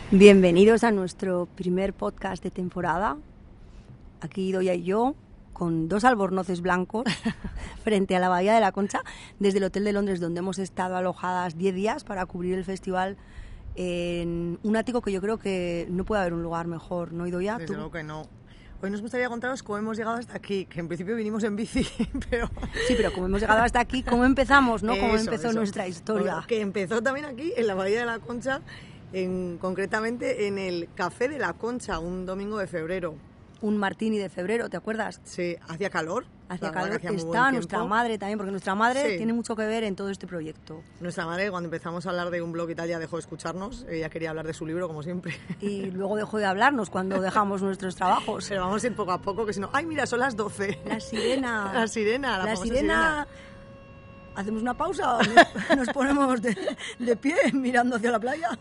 Bienvenidos a nuestro primer podcast de temporada. Aquí Doya y yo, con dos albornoces blancos, frente a la Bahía de la Concha, desde el Hotel de Londres, donde hemos estado alojadas 10 días para cubrir el festival en un ático que yo creo que no puede haber un lugar mejor, ¿no, Idoia? Desde luego que no. Hoy nos gustaría contaros cómo hemos llegado hasta aquí, que en principio vinimos en bici, pero... Sí, pero cómo hemos llegado hasta aquí, cómo empezamos, ¿no? Cómo empezó nuestra historia. Bueno, que empezó también aquí, en la Bahía de la Concha, concretamente en el Café de la Concha, un domingo de febrero. Un martini de febrero, ¿te acuerdas? Sí, hacía calor. Hacía calor, estaba nuestra madre también, porque nuestra madre sí. tiene mucho que ver en todo este proyecto. Nuestra madre, cuando empezamos a hablar de un blog y tal, ya dejó de escucharnos, ella quería hablar de su libro, como siempre. Y luego dejó de hablarnos cuando dejamos nuestros trabajos. Pero vamos a ir poco a poco, que si no... ¡Ay, mira, son las 12! La sirena. La sirena, la famosa sirena. ¿Hacemos una pausa o nos ponemos de pie mirando hacia la playa?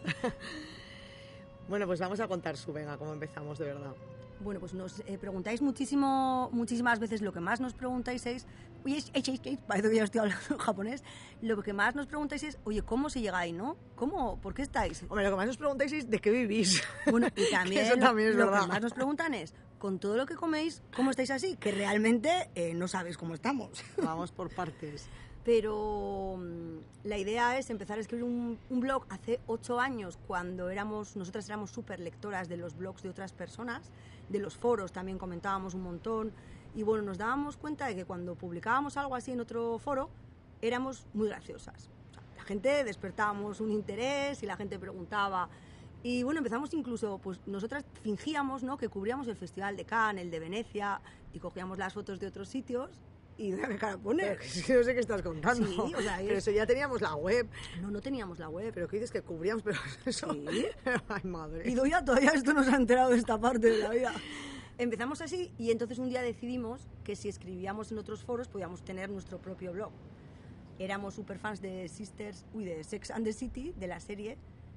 Bueno, pues vamos a contar venga, cómo empezamos de verdad. Bueno, pues nos preguntáis muchísimas veces, lo que más nos preguntáis es, oye, parece que ya estoy hablando en japonés, lo que más nos preguntáis es, oye, ¿cómo se llega ahí, no? ¿Cómo? ¿Por qué estáis? Hombre, lo que más nos preguntáis es, ¿de qué vivís? Bueno, y también, eso también es lo verdad. que más nos preguntan es, con todo lo que coméis, ¿cómo estáis así? Que realmente no sabéis cómo estamos. Vamos por partes. Pero la idea es empezar a escribir un blog hace 8 años, cuando nosotras éramos súper lectoras de los blogs de otras personas, de los foros también comentábamos un montón, y bueno, nos dábamos cuenta de que cuando publicábamos algo así en otro foro, éramos muy graciosas. O sea, la gente despertábamos un interés y la gente preguntaba, y bueno, empezamos incluso, pues nosotras fingíamos, ¿no?, que cubríamos el Festival de Cannes, el de Venecia, y cogíamos las fotos de otros sitios. ¿Y qué cara pone? Es que no sé qué estás contando. Sí, o sea, pero eso ya teníamos la web. No teníamos la web. Pero ¿qué dices? Que cubríamos, pero eso... Sí. Ay, madre. Y todavía esto nos ha enterado de esta parte de la vida. Empezamos así y entonces un día decidimos que si escribíamos en otros foros podíamos tener nuestro propio blog. Éramos súper fans de de Sex and the City, de la serie,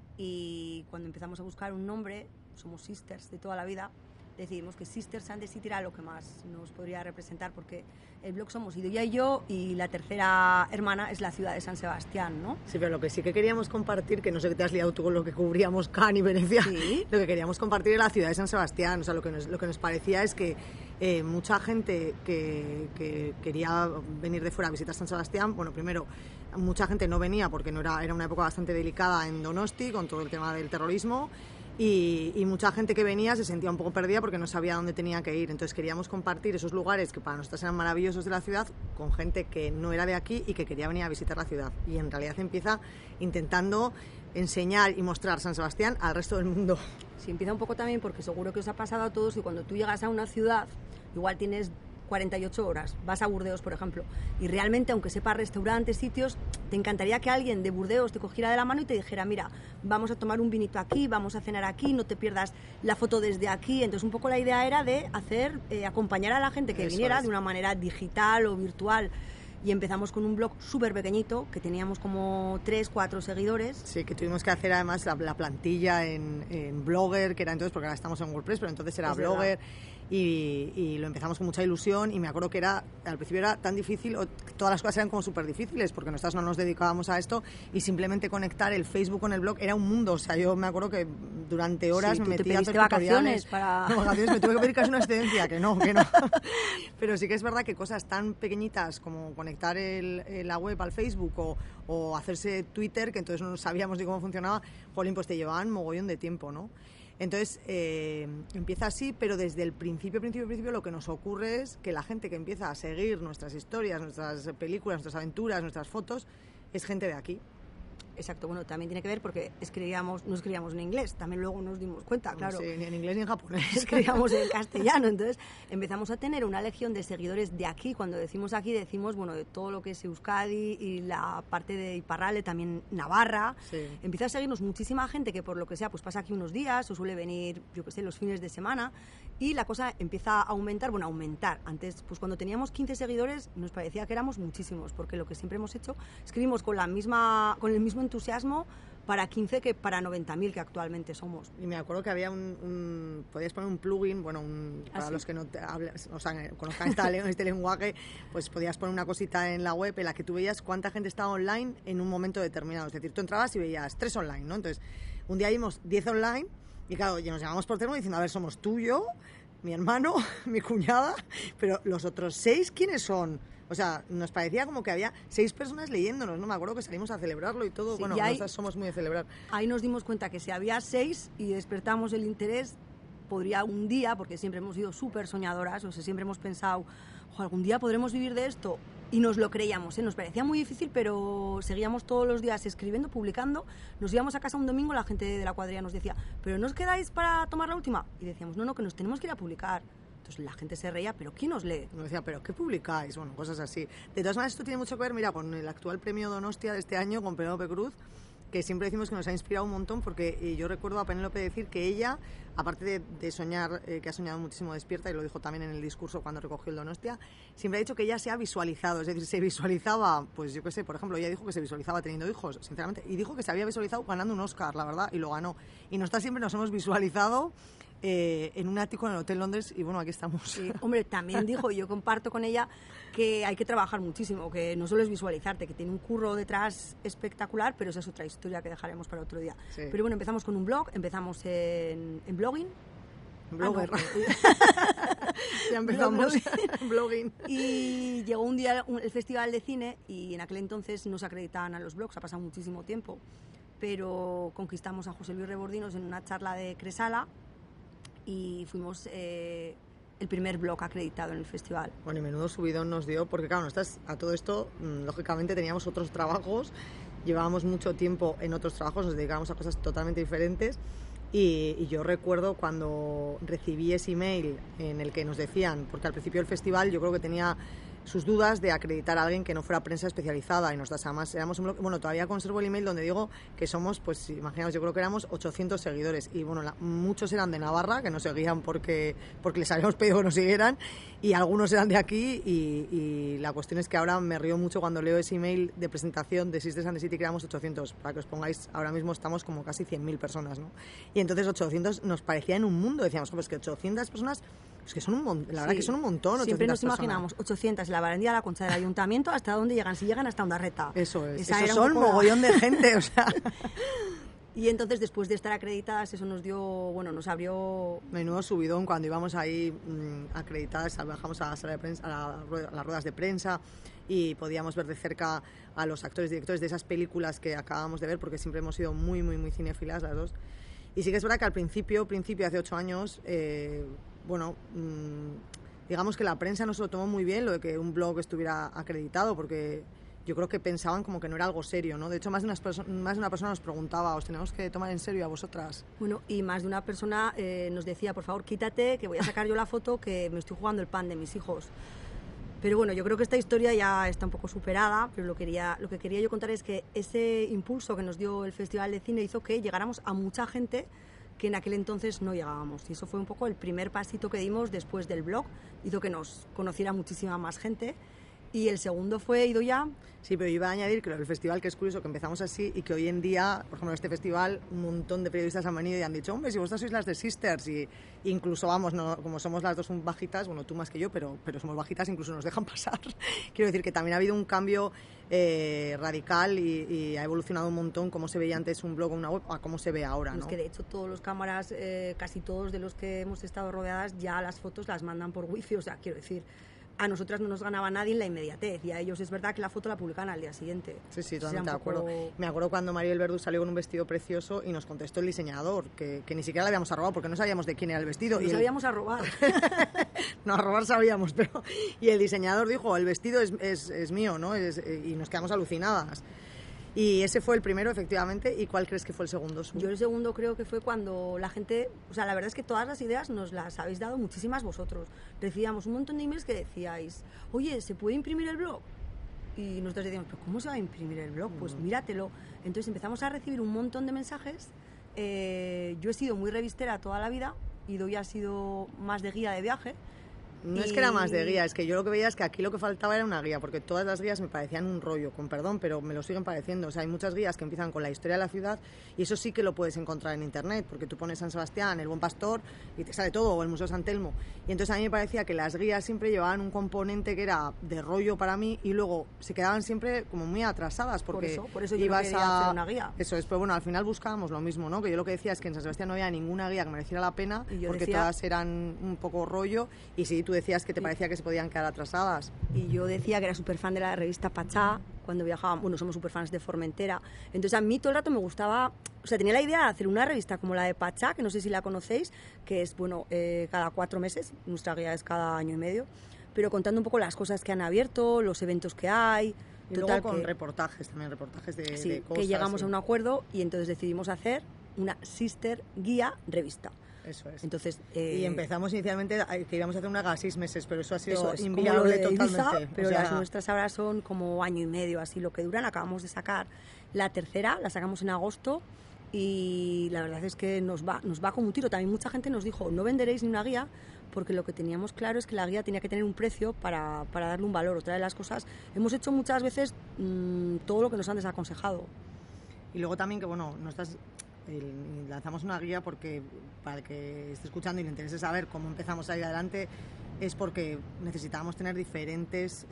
y cuando empezamos a buscar un nombre, somos sisters de toda la vida, decidimos que Sisters and the City era lo que más nos podría representar, porque el blog somos Idoia y yo, y la tercera hermana es la ciudad de San Sebastián, ¿no? Sí, pero lo que sí que queríamos compartir, que no sé qué te has liado tú con lo que cubríamos Cannes y Venecia, ¿Sí? Lo que queríamos compartir era la ciudad de San Sebastián. O sea, lo que nos parecía es que mucha gente que quería venir de fuera a visitar San Sebastián, bueno, primero, mucha gente no venía porque era una época bastante delicada en Donosti con todo el tema del terrorismo. Y mucha gente que venía se sentía un poco perdida porque no sabía dónde tenía que ir. Entonces queríamos compartir esos lugares que para nosotros eran maravillosos de la ciudad con gente que no era de aquí y que quería venir a visitar la ciudad. Y en realidad empieza intentando enseñar y mostrar San Sebastián al resto del mundo. Sí, empieza un poco también porque seguro que os ha pasado a todos que cuando tú llegas a una ciudad, igual tienes 48 horas, vas a Burdeos, por ejemplo, y realmente, aunque sepas restaurantes, sitios, te encantaría que alguien de Burdeos te cogiera de la mano y te dijera, mira, vamos a tomar un vinito aquí, vamos a cenar aquí, no te pierdas la foto desde aquí. Entonces un poco la idea era de acompañar a la gente que viniera de una manera digital o virtual. Y empezamos con un blog súper pequeñito, que teníamos como 3-4 seguidores. Sí, que tuvimos que hacer además la plantilla en Blogger, que era entonces, porque ahora estamos en WordPress, pero entonces era Blogger, y lo empezamos con mucha ilusión, y me acuerdo que al principio era tan difícil, todas las cosas eran como súper difíciles, porque nosotras no nos dedicábamos a esto, y simplemente conectar el Facebook con el blog era un mundo. O sea, yo me acuerdo que durante horas me metía a hacer vacaciones tutoriales. No, vacaciones, me tuve que pedir casi una excedencia, que no. Pero sí que es verdad que cosas tan pequeñitas como conectar la web al Facebook o hacerse Twitter, que entonces no sabíamos ni cómo funcionaba, jolín, pues te llevaban mogollón de tiempo, ¿no? Entonces empieza así, pero desde el principio lo que nos ocurre es que la gente que empieza a seguir nuestras historias, nuestras películas, nuestras aventuras, nuestras fotos, es gente de aquí. Exacto, bueno, también tiene que ver porque no escribíamos en inglés, también luego nos dimos cuenta, claro. Sí, ni en inglés ni en japonés. Escribíamos en castellano, entonces empezamos a tener una legión de seguidores de aquí. Cuando decimos aquí, decimos, bueno, de todo lo que es Euskadi y la parte de Iparralde, también Navarra. Sí. Empieza a seguirnos muchísima gente que por lo que sea, pues pasa aquí unos días o suele venir, yo qué sé, los fines de semana, y la cosa empieza a aumentar. Antes, pues cuando teníamos 15 seguidores nos parecía que éramos muchísimos, porque lo que siempre hemos hecho, escribimos con el mismo entusiasmo para 15 que para 90.000 que actualmente somos. Y me acuerdo que había podías poner un plugin, para ¿sí? Los que no conozcan este lenguaje, pues podías poner una cosita en la web en la que tú veías cuánta gente estaba online en un momento determinado. Es decir, tú entrabas y veías 3 online, ¿no? Entonces, un día vimos 10 online Y claro, ya nos llamamos por teléfono diciendo, a ver, somos tú, yo, mi hermano, mi cuñada, pero los otros 6, ¿quiénes son? O sea, nos parecía como que había 6 personas leyéndonos, ¿no? Me acuerdo que salimos a celebrarlo y todo. Sí, bueno, nosotros somos muy de celebrar. Ahí nos dimos cuenta que si había 6 y despertamos el interés, podría un día, porque siempre hemos sido súper soñadoras, o sea, siempre hemos pensado, algún día podremos vivir de esto. Y nos lo creíamos, ¿eh? Nos parecía muy difícil, pero seguíamos todos los días escribiendo, publicando. Nos íbamos a casa un domingo, la gente de la cuadrilla nos decía, ¿pero no os quedáis para tomar la última? Y decíamos, no, que nos tenemos que ir a publicar. Entonces la gente se reía, ¿pero quién os lee? Nos decía, ¿pero qué publicáis? Bueno, cosas así. De todas maneras, esto tiene mucho que ver, mira, con el actual premio Donostia de este año, con Penélope Cruz, que siempre decimos que nos ha inspirado un montón, porque yo recuerdo a Penélope decir que ella, aparte de soñar, que ha soñado muchísimo despierta, y lo dijo también en el discurso cuando recogió el Donostia, siempre ha dicho que ella se ha visualizado, es decir, se visualizaba, pues yo qué sé, por ejemplo, ella dijo que se visualizaba teniendo hijos, sinceramente, y dijo que se había visualizado ganando un Oscar, la verdad, y lo ganó. Y nosotras siempre nos hemos visualizado en un ático en el Hotel Londres, y bueno, aquí estamos. Sí, hombre, también dijo, y yo comparto con ella, que hay que trabajar muchísimo, que no solo es visualizarte, que tiene un curro detrás espectacular, pero esa es otra historia que dejaremos para otro día. Sí. Pero bueno, empezamos con un blog, empezamos en blogging. Blogger. No. Ya empezamos blogging. Y llegó un día el Festival de Cine y en aquel entonces no se acreditaban a los blogs, ha pasado muchísimo tiempo, pero conquistamos a José Luis Rebordinos en una charla de Cresala y fuimos el primer blog acreditado en el festival. Bueno, y menudo subidón nos dio, porque claro, a todo esto, lógicamente teníamos otros trabajos, llevábamos mucho tiempo en otros trabajos, nos dedicábamos a cosas totalmente diferentes, y yo recuerdo cuando recibí ese email en el que nos decían, porque al principio del festival yo creo que tenía sus dudas de acreditar a alguien que no fuera prensa especializada, y nosotras además éramos un blog, bueno, todavía conservo el email donde digo que somos, pues imaginaos, yo creo que éramos 800 seguidores, y bueno, muchos eran de Navarra, que nos seguían porque les habíamos pedido que nos siguieran, y algunos eran de aquí, y la cuestión es que ahora me río mucho cuando leo ese email de presentación de Sisters and the City, que éramos 800, para que os pongáis, ahora mismo estamos como casi 100.000 personas, ¿no? Y entonces 800 nos parecía en un mundo, decíamos, pues que 800 personas, pues que son un montón, la verdad que son un montón. Siempre nos imaginamos 800 en la barandilla de la Concha del Ayuntamiento, ¿hasta dónde llegan? Si llegan hasta Ondarreta. Eso es, eso son mogollón de gente, o sea. Y entonces, después de estar acreditadas, eso nos dio, bueno, nos abrió... Menudo subidón cuando íbamos ahí acreditadas, bajamos a la sala de prensa, a las ruedas de prensa, y podíamos ver de cerca a los actores y directores de esas películas que acabamos de ver, porque siempre hemos sido muy, muy, muy cinéfilas las dos. Y sí que es verdad que al principio hace 8 años, digamos que la prensa no se lo tomó muy bien, lo de que un blog estuviera acreditado, porque yo creo que pensaban como que no era algo serio, ¿no? De hecho, más de una persona nos preguntaba, ¿os tenemos que tomar en serio a vosotras? Bueno, y más de una persona nos decía, por favor, quítate, que voy a sacar yo la foto, que me estoy jugando el pan de mis hijos. Pero bueno, yo creo que esta historia ya está un poco superada, pero lo que quería yo contar es que ese impulso que nos dio el Festival de Cine hizo que llegáramos a mucha gente que en aquel entonces no llegábamos. Y eso fue un poco el primer pasito que dimos después del blog, hizo que nos conociera muchísima más gente. Y el segundo fue Ido Ya. Sí, pero yo iba a añadir que el festival, que es curioso que empezamos así y que hoy en día, por ejemplo, este festival, un montón de periodistas han venido y han dicho, hombre, si vosotras sois las de Sisters, y incluso, vamos, no, como somos las dos bajitas, bueno, tú más que yo, pero somos bajitas, incluso nos dejan pasar. Quiero decir que también ha habido un cambio radical y ha evolucionado un montón cómo se veía antes un blog o una web a cómo se ve ahora, ¿no? Es que de hecho todos los cámaras, casi todos de los que hemos estado rodeadas, ya las fotos las mandan por wifi, o sea, quiero decir, a nosotras no nos ganaba nadie en la inmediatez, y a ellos es verdad que la foto la publican al día siguiente. Sí, totalmente de acuerdo. Me acuerdo cuando Mariel Verdú salió con un vestido precioso y nos contestó el diseñador, que ni siquiera le habíamos arrobado porque no sabíamos de quién era el vestido. No sabíamos a robar. No, a robar sabíamos, pero... Y el diseñador dijo, el vestido es mío, ¿no? Y nos quedamos alucinadas. Y ese fue el primero, efectivamente. ¿Y cuál crees que fue el segundo? Yo el segundo creo que fue cuando la gente... O sea, la verdad es que todas las ideas nos las habéis dado muchísimas vosotros. Recibíamos un montón de emails que decíais, oye, ¿se puede imprimir el blog? Y nosotros decíamos, ¿pero cómo se va a imprimir el blog? Pues míratelo. Entonces empezamos a recibir un montón de mensajes. Yo he sido muy revistera toda la vida. Ido Ya ha sido más de guía de viaje. No es que era más de guía, es que yo lo que veía es que aquí lo que faltaba era una guía, porque todas las guías me parecían un rollo, con perdón, pero me lo siguen pareciendo. O sea, hay muchas guías que empiezan con la historia de la ciudad y eso sí que lo puedes encontrar en internet, porque tú pones San Sebastián, el Buen Pastor y te sale todo, o el Museo San Telmo. Y entonces a mí me parecía que las guías siempre llevaban un componente que era de rollo para mí y luego se quedaban siempre como muy atrasadas, porque por eso yo ibas quería hacer una guía. Eso es, pero bueno, al final buscábamos lo mismo, ¿no? Que yo lo que decía es que en San Sebastián no había ninguna guía que mereciera la pena, porque todas eran un poco rollo, y sí, tú decías que te parecía que se podían quedar atrasadas. Y yo decía que era súper fan de la revista Pachá, cuando viajábamos, bueno, somos súper fans de Formentera. Entonces a mí todo el rato me gustaba, o sea, tenía la idea de hacer una revista como la de Pachá, que no sé si la conocéis, que es, bueno, cada 4 meses, nuestra guía es cada año y medio, pero contando un poco las cosas que han abierto, los eventos que hay. Y total, luego con reportajes también, reportajes de cosas. Que llegamos a un acuerdo y entonces decidimos hacer una sister guía revista. Eso es. Entonces, y empezamos inicialmente que íbamos a hacer una cada 6 meses, pero eso ha sido inviable totalmente. Ibiza, pero las nuestras ahora son como año y medio, así lo que duran. Acabamos de sacar la tercera, la sacamos en agosto y la verdad es que nos va como un tiro. También mucha gente nos dijo, no venderéis ni una guía, porque lo que teníamos claro es que la guía tenía que tener un precio para darle un valor. Otra de las cosas, hemos hecho muchas veces todo lo que nos han desaconsejado. Y luego también que, bueno, lanzamos una guía porque para el que esté escuchando y le interese saber cómo empezamos a ir adelante, es porque necesitábamos tener diferentes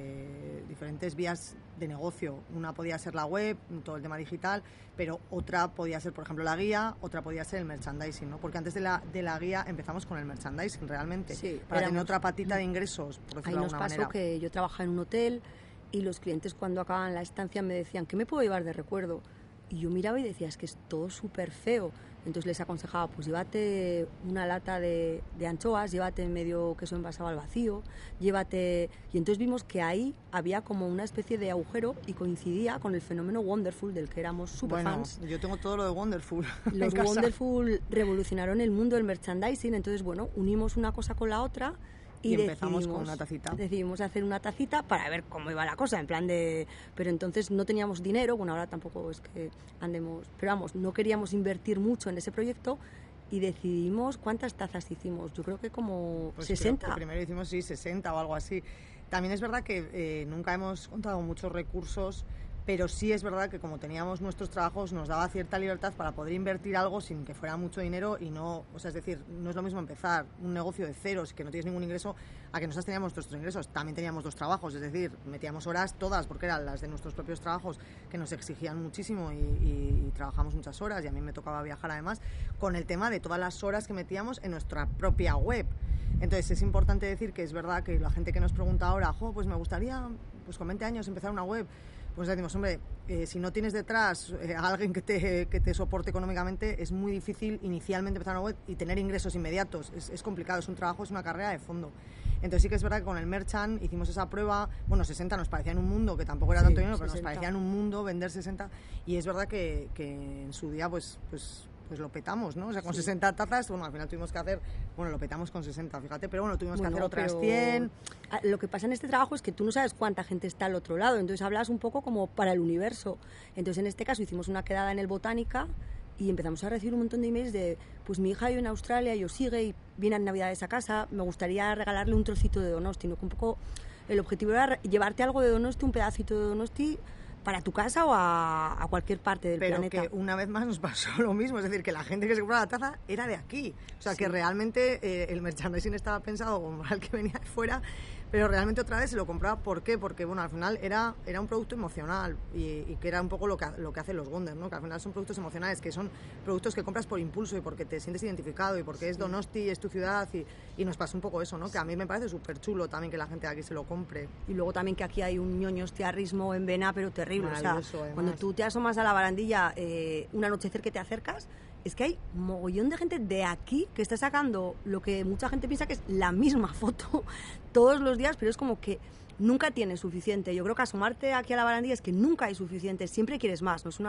vías de negocio. Una podía ser la web, todo el tema digital, pero otra podía ser, por ejemplo, la guía, otra podía ser el merchandising, ¿no? Porque antes de la guía empezamos con el merchandising realmente, sí, para tener otra patita de ingresos, por decirlo de alguna manera. Ahí nos pasó que yo trabajaba en un hotel y los clientes cuando acababan la estancia me decían, ¿qué me puedo llevar de recuerdo? Y yo miraba y decía, es que es todo súper feo. Entonces les aconsejaba, pues llévate una lata de anchoas, llévate medio queso envasado al vacío, llévate... Y entonces vimos que ahí había como una especie de agujero y coincidía con el fenómeno Wonderful, del que éramos súper fans. Yo tengo todo lo de Wonderful. Los Wonderful revolucionaron el mundo del merchandising, entonces, bueno, unimos una cosa con la otra. Y empezamos con una tacita. Decidimos hacer una tacita para ver cómo iba la cosa, en plan de... Pero entonces no teníamos dinero, bueno, ahora tampoco es que andemos... Pero vamos, no queríamos invertir mucho en ese proyecto y decidimos cuántas tazas hicimos. Yo creo que como 60. Creo que primero hicimos, 60 o algo así. También es verdad que nunca hemos contado muchos recursos, pero sí es verdad que como teníamos nuestros trabajos nos daba cierta libertad para poder invertir algo sin que fuera mucho dinero y no, o sea, es decir, no es lo mismo empezar un negocio de ceros que no tienes ningún ingreso a que nosotros teníamos nuestros ingresos. También teníamos 2 trabajos, es decir, metíamos horas todas porque eran las de nuestros propios trabajos que nos exigían muchísimo y trabajamos muchas horas y a mí me tocaba viajar además con el tema de todas las horas que metíamos en nuestra propia web. Entonces es importante decir que es verdad que la gente que nos pregunta ahora, pues me gustaría pues con 20 años empezar una web. Pues decimos, hombre, si no tienes detrás a alguien que te soporte económicamente, es muy difícil inicialmente empezar una web y tener ingresos inmediatos. Es complicado, es un trabajo, es una carrera de fondo. Entonces sí que es verdad que con el Merchant hicimos esa prueba, bueno, 60 nos parecía en un mundo, que tampoco era tanto dinero, pero 60. Nos parecía en un mundo vender 60, y es verdad que en su día pues lo petamos, ¿no? O sea, con 60 tazas, bueno, al final tuvimos que hacer, bueno, lo petamos con 60, fíjate, pero bueno, tuvimos que hacer otras 100. Lo que pasa en este trabajo es que tú no sabes cuánta gente está al otro lado, entonces hablas un poco como para el universo. Entonces en este caso hicimos una quedada en el Botánica y empezamos a recibir un montón de emails de, pues mi hija vive en Australia y os sigue y viene en Navidades a casa, me gustaría regalarle un trocito de Donosti, ¿no? Que un poco el objetivo era llevarte algo de Donosti, un pedacito de Donosti, para tu casa o a cualquier parte del planeta. Pero que una vez más nos pasó lo mismo, es decir, que la gente que se compraba la taza era de aquí. O sea, que realmente el merchandising estaba pensado como al que venía de fuera, pero realmente otra vez se lo compraba. ¿Por qué? Porque, bueno, al final era un producto emocional y que era un poco lo que hacen los Wonder, ¿no? Que al final son productos emocionales, que son productos que compras por impulso y porque te sientes identificado y porque es Donosti, es tu ciudad y nos pasa un poco eso, ¿no? Que a mí me parece súper chulo también que la gente de aquí se lo compre. Y luego también que aquí hay un ñoñostiarrismo en vena, pero terrible. O sea, cuando tú te asomas a la barandilla un anochecer que te acercas, es que hay mogollón de gente de aquí que está sacando lo que mucha gente piensa que es la misma foto todos los días, pero es como que nunca tienes suficiente. Yo creo que asomarte aquí a la barandilla es que nunca hay suficiente, siempre quieres más, no es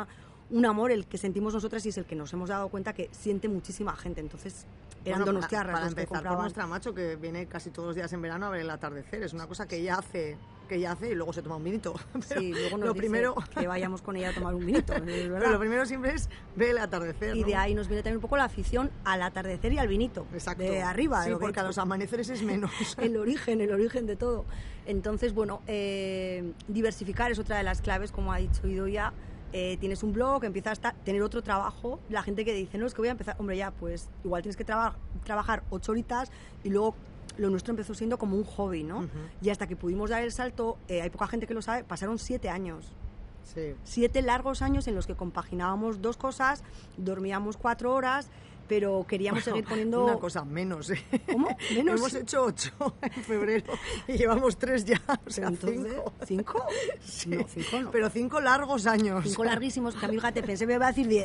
un amor el que sentimos nosotras y es el que nos hemos dado cuenta que siente muchísima gente. Entonces eran donostiarras para los que empezar compraban. Por nuestra macho que viene casi todos los días en verano a ver el atardecer, es una cosa que ella hace que ella hace y luego se toma un vinito. Pero sí, luego nos lo dice primero que vayamos con ella a tomar un vinito, es verdad. Pero lo primero siempre es ver el atardecer, y ¿no? de ahí nos viene también un poco la afición al atardecer y al vinito. Exacto. De arriba. Sí, porque a los amaneceres es menos. el origen de todo. Entonces, bueno, diversificar es otra de las claves, como ha dicho Idoia. Tienes un blog, empiezas a tener otro trabajo. La gente que dice, no, es que voy a empezar, hombre, ya, pues igual tienes que trabajar 8 horitas y luego lo nuestro empezó siendo como un hobby, ¿no? Y hasta que pudimos dar el salto, hay poca gente que lo sabe, pasaron 7 años. Sí. 7 largos años en los que compaginábamos 2 cosas, dormíamos 4 horas, pero queríamos seguir poniendo... Una cosa, menos, ¿eh? ¿Cómo? Menos. Hemos hecho 8 en febrero y llevamos 3 ya, o sea, 5. ¿5? Sí. No, 5 no. Pero 5 largos años. 5 larguísimos, que a mí, fíjate, pensé que me iba a decir 10.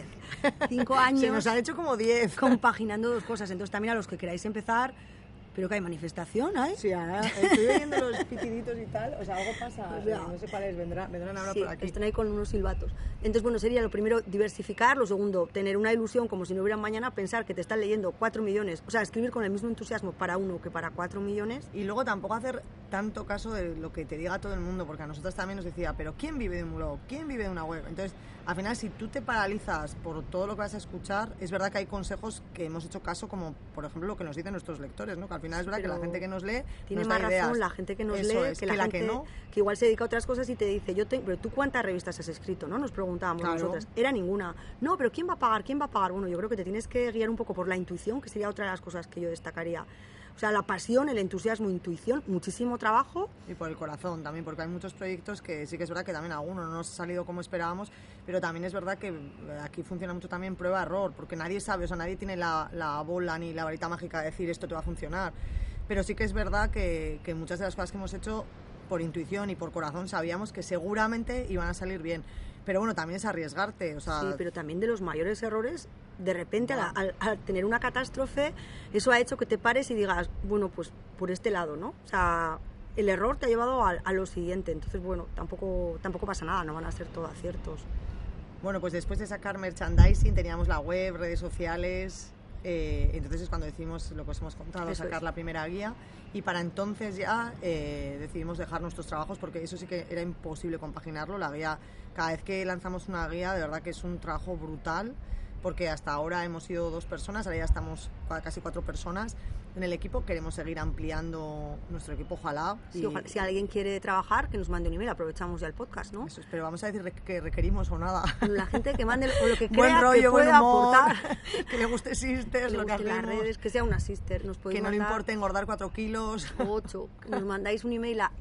5 años... Se nos han hecho como 10. Compaginando 2 cosas. Entonces también a los que queráis empezar... Pero que hay manifestación, ¿eh? Sí, ahora estoy oyendo los pitiditos y tal, o sea, algo pasa, o sea, no sé cuáles, vendrán ahora sí, por aquí. Están ahí con unos silbatos. Entonces, bueno, sería lo primero, diversificar, lo segundo, tener una ilusión como si no hubiera mañana, pensar que te están leyendo 4 millones, o sea, escribir con el mismo entusiasmo para uno que para 4 millones. Y luego tampoco hacer tanto caso de lo que te diga todo el mundo, porque a nosotros también nos decía, pero ¿quién vive de un blog? ¿Quién vive de una web? Entonces, al final, si tú te paralizas por todo lo que vas a escuchar, es verdad que hay consejos que hemos hecho caso, como por ejemplo lo que nos dicen nuestros lectores, ¿no? Que al final es verdad que la gente que nos lee tiene nos más da razón, ideas. la gente que nos Eso lee, es, que la gente que no. que igual se dedica a otras cosas y te dice, pero tú ¿cuántas revistas has escrito? ¿No? Nos preguntábamos nosotras. Era ninguna. No, pero ¿quién va a pagar? ¿Quién va a pagar? Bueno, yo creo que te tienes que guiar un poco por la intuición, que sería otra de las cosas que yo destacaría. O sea, la pasión, el entusiasmo, intuición, muchísimo trabajo. Y por el corazón también, porque hay muchos proyectos que sí que es verdad que también algunos no nos ha salido como esperábamos, pero también es verdad que aquí funciona mucho también prueba-error, porque nadie sabe, o sea, nadie tiene la bola ni la varita mágica de decir esto te va a funcionar. Pero sí que es verdad que muchas de las cosas que hemos hecho por intuición y por corazón sabíamos que seguramente iban a salir bien. Pero bueno, también es arriesgarte, o sea... Sí, pero también de los mayores errores, de repente al tener una catástrofe, eso ha hecho que te pares y digas, bueno, pues por este lado, ¿no? O sea, el error te ha llevado a lo siguiente, entonces, bueno, tampoco pasa nada, no van a ser todo aciertos. Bueno, pues después de sacar merchandising teníamos la web, redes sociales... entonces es cuando decidimos lo que os hemos contado, sacar la primera guía, y para entonces ya decidimos dejar nuestros trabajos porque eso sí que era imposible compaginarlo. La guía, cada vez que lanzamos una guía, de verdad que es un trabajo brutal, porque hasta ahora hemos sido 2 personas, ahora ya estamos casi 4 personas en el equipo. Queremos seguir ampliando nuestro equipo, ojalá. Sí, ojalá. Si alguien quiere trabajar, que nos mande un email, aprovechamos ya el podcast, ¿no? Eso es, pero vamos a decir que requerimos o nada. La gente que mande o lo que crea buen rollo, que pueda buen humor, aportar. Que le guste Sisters, que lo que hacemos. las redes, que sea una sister. Nos que no le importe engordar 4 kilos. 8. Nos mandáis un email a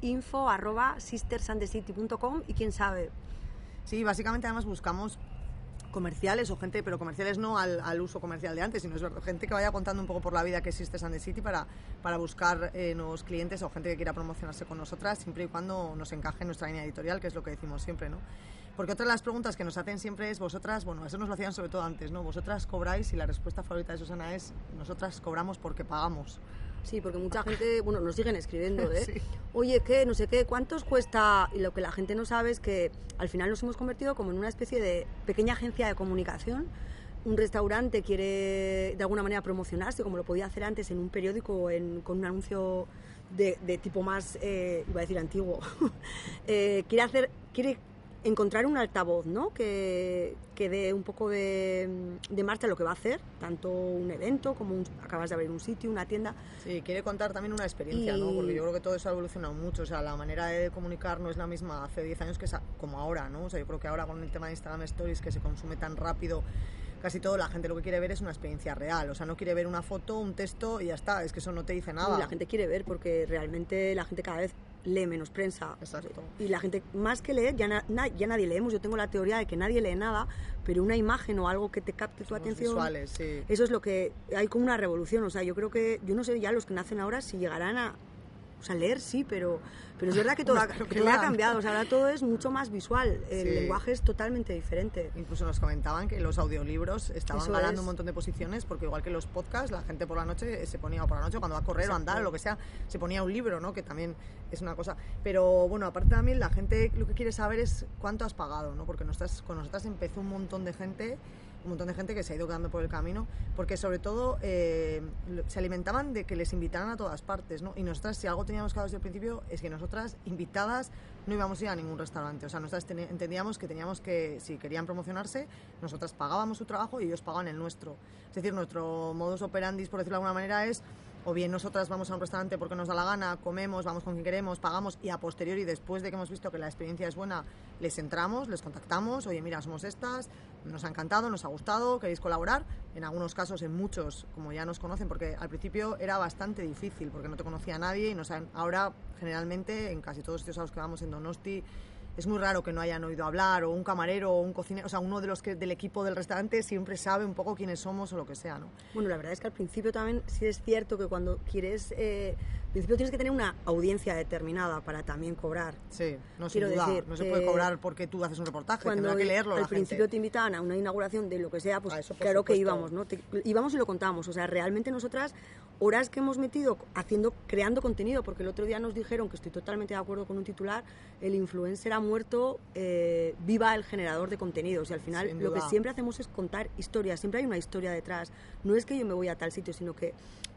info@sistersandthecity.com y quién sabe. Sí, básicamente además buscamos comerciales o gente, pero comerciales no al uso comercial de antes, sino es verdad, gente que vaya contando un poco por la vida que existe Sand the City para buscar nuevos clientes o gente que quiera promocionarse con nosotras, siempre y cuando nos encaje en nuestra línea editorial, que es lo que decimos siempre, ¿no? Porque otra de las preguntas que nos hacen siempre es, vosotras, bueno, eso nos lo hacían sobre todo antes, ¿no? Vosotras cobráis, y la respuesta favorita de Susana es, nosotras cobramos porque pagamos. Sí, porque mucha gente, bueno, nos siguen escribiendo, ¿eh? Sí. Oye, ¿qué? No sé qué, ¿cuántos cuesta? Y lo que la gente no sabe es que al final nos hemos convertido como en una especie de pequeña agencia de comunicación. Un restaurante quiere de alguna manera promocionarse, como lo podía hacer antes en un periódico con un anuncio de tipo más, iba a decir antiguo. Quiere encontrar un altavoz, ¿no? Que dé un poco de marcha lo que va a hacer, tanto un evento como acabas de abrir un sitio, una tienda. Sí, quiere contar también una experiencia, ¿no? Porque yo creo que todo eso ha evolucionado mucho, o sea, la manera de comunicar no es la misma hace 10 años que como ahora, ¿no? O sea, yo creo que ahora con el tema de Instagram Stories, que se consume tan rápido casi todo, la gente lo que quiere ver es una experiencia real, o sea, no quiere ver una foto, un texto y ya está, es que eso no te dice nada. Y la gente quiere ver porque realmente la gente cada vez lee menos prensa. Exacto. Y la gente, más que leer, ya nadie leemos. Yo tengo la teoría de que nadie lee nada, pero una imagen o algo que te capte tu atención, visuales, sí. Eso es lo que hay, como una revolución. O sea, yo creo que, yo no sé ya los que nacen ahora si llegarán a... O sea, leer sí, pero es verdad que todo, ha cambiado. O sea, ahora todo es mucho más visual. El lenguaje es totalmente diferente. Incluso nos comentaban que los audiolibros estaban ganando un montón de posiciones, porque igual que los podcasts, la gente por la noche se ponía, o por la noche cuando va a correr o a andar o lo que sea, se ponía un libro, ¿no? Que también es una cosa. Pero bueno, aparte también la gente lo que quiere saber es cuánto has pagado, ¿no? Porque con nosotras empezó un montón de gente un montón de gente que se ha ido quedando por el camino, porque sobre todo se alimentaban de que les invitaran a todas partes, ¿no? Y nosotras, si algo teníamos claro desde el principio, es que nosotras, invitadas, no íbamos a ir a ningún restaurante. O sea, nosotras entendíamos que teníamos que, si querían promocionarse, nosotras pagábamos su trabajo y ellos pagaban el nuestro. Es decir, nuestro modus operandi, por decirlo de alguna manera, es o bien nosotras vamos a un restaurante porque nos da la gana, comemos, vamos con quien queremos, pagamos y a posteriori, después de que hemos visto que la experiencia es buena, les entramos, les contactamos, oye, mira, somos estas, nos ha encantado, nos ha gustado, queréis colaborar. En algunos casos, en muchos, como ya nos conocen, porque al principio era bastante difícil porque no te conocía nadie y no saben. Ahora, generalmente, en casi todos los sitios a los que vamos en Donosti, es muy raro que no hayan oído hablar, o un camarero, o un cocinero, o sea, uno de los que del equipo del restaurante siempre sabe un poco quiénes somos o lo que sea, ¿no? Bueno, la verdad es que al principio también sí es cierto que cuando quieres, al principio tienes que tener una audiencia determinada para también cobrar. Sí, no, sin duda, decir, no se puede cobrar porque tú haces un reportaje, tendrá que leerlo la gente. Al principio te invitaban a una inauguración de lo que sea, pues eso, claro que íbamos, ¿no? Íbamos y lo contamos, o sea, realmente nosotras, horas que hemos metido creando contenido, porque el otro día nos dijeron, que estoy totalmente de acuerdo con un titular, el influencer ha muerto, viva el generador de contenidos, y al final lo que siempre hacemos es contar historias, siempre hay una historia detrás, no es que yo me voy a tal sitio, sino que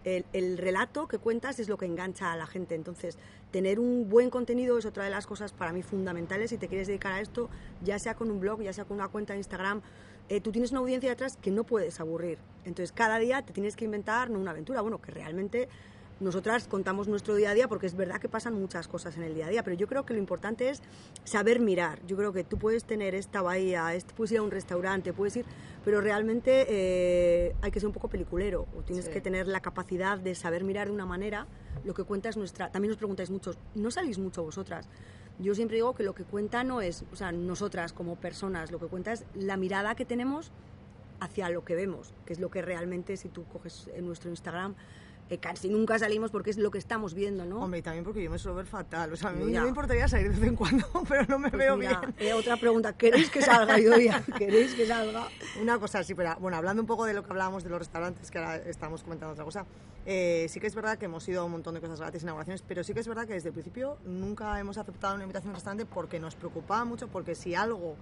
el relato que cuentas es lo que engancha a la gente. Entonces, tener un buen contenido es otra de las cosas para mí fundamentales si te quieres dedicar a esto, ya sea con un blog, ya sea con una cuenta de Instagram. Tú tienes una audiencia detrás que no puedes aburrir. Entonces, cada día te tienes que inventar, no una aventura, bueno, que realmente nosotras contamos nuestro día a día, porque es verdad que pasan muchas cosas en el día a día, pero yo creo que lo importante es saber mirar. Yo creo que tú puedes tener esta bahía, puedes ir a un restaurante, puedes ir, pero realmente hay que ser un poco peliculero, o tienes que tener la capacidad de saber mirar de una manera. Lo que cuenta es nuestra... También nos preguntáis muchos, ¿no salís mucho vosotras? Yo siempre digo que lo que cuenta no es, o sea, nosotras como personas, lo que cuenta es la mirada que tenemos hacia lo que vemos, que es lo que realmente, si tú coges en nuestro Instagram, casi nunca salimos porque es lo que estamos viendo, ¿no? Hombre, y también porque yo me suelo ver fatal. O sea, a mí no me importaría salir de vez en cuando, pero no me veo bien. Otra pregunta, ¿queréis que salga, Idoia? ¿Queréis que salga? Una cosa, sí, pero bueno, hablando un poco de lo que hablábamos de los restaurantes, que ahora estamos comentando otra cosa, sí que es verdad que hemos ido a un montón de cosas gratis, inauguraciones, pero sí que es verdad que desde el principio nunca hemos aceptado una invitación a un restaurante porque nos preocupaba mucho, porque si algo...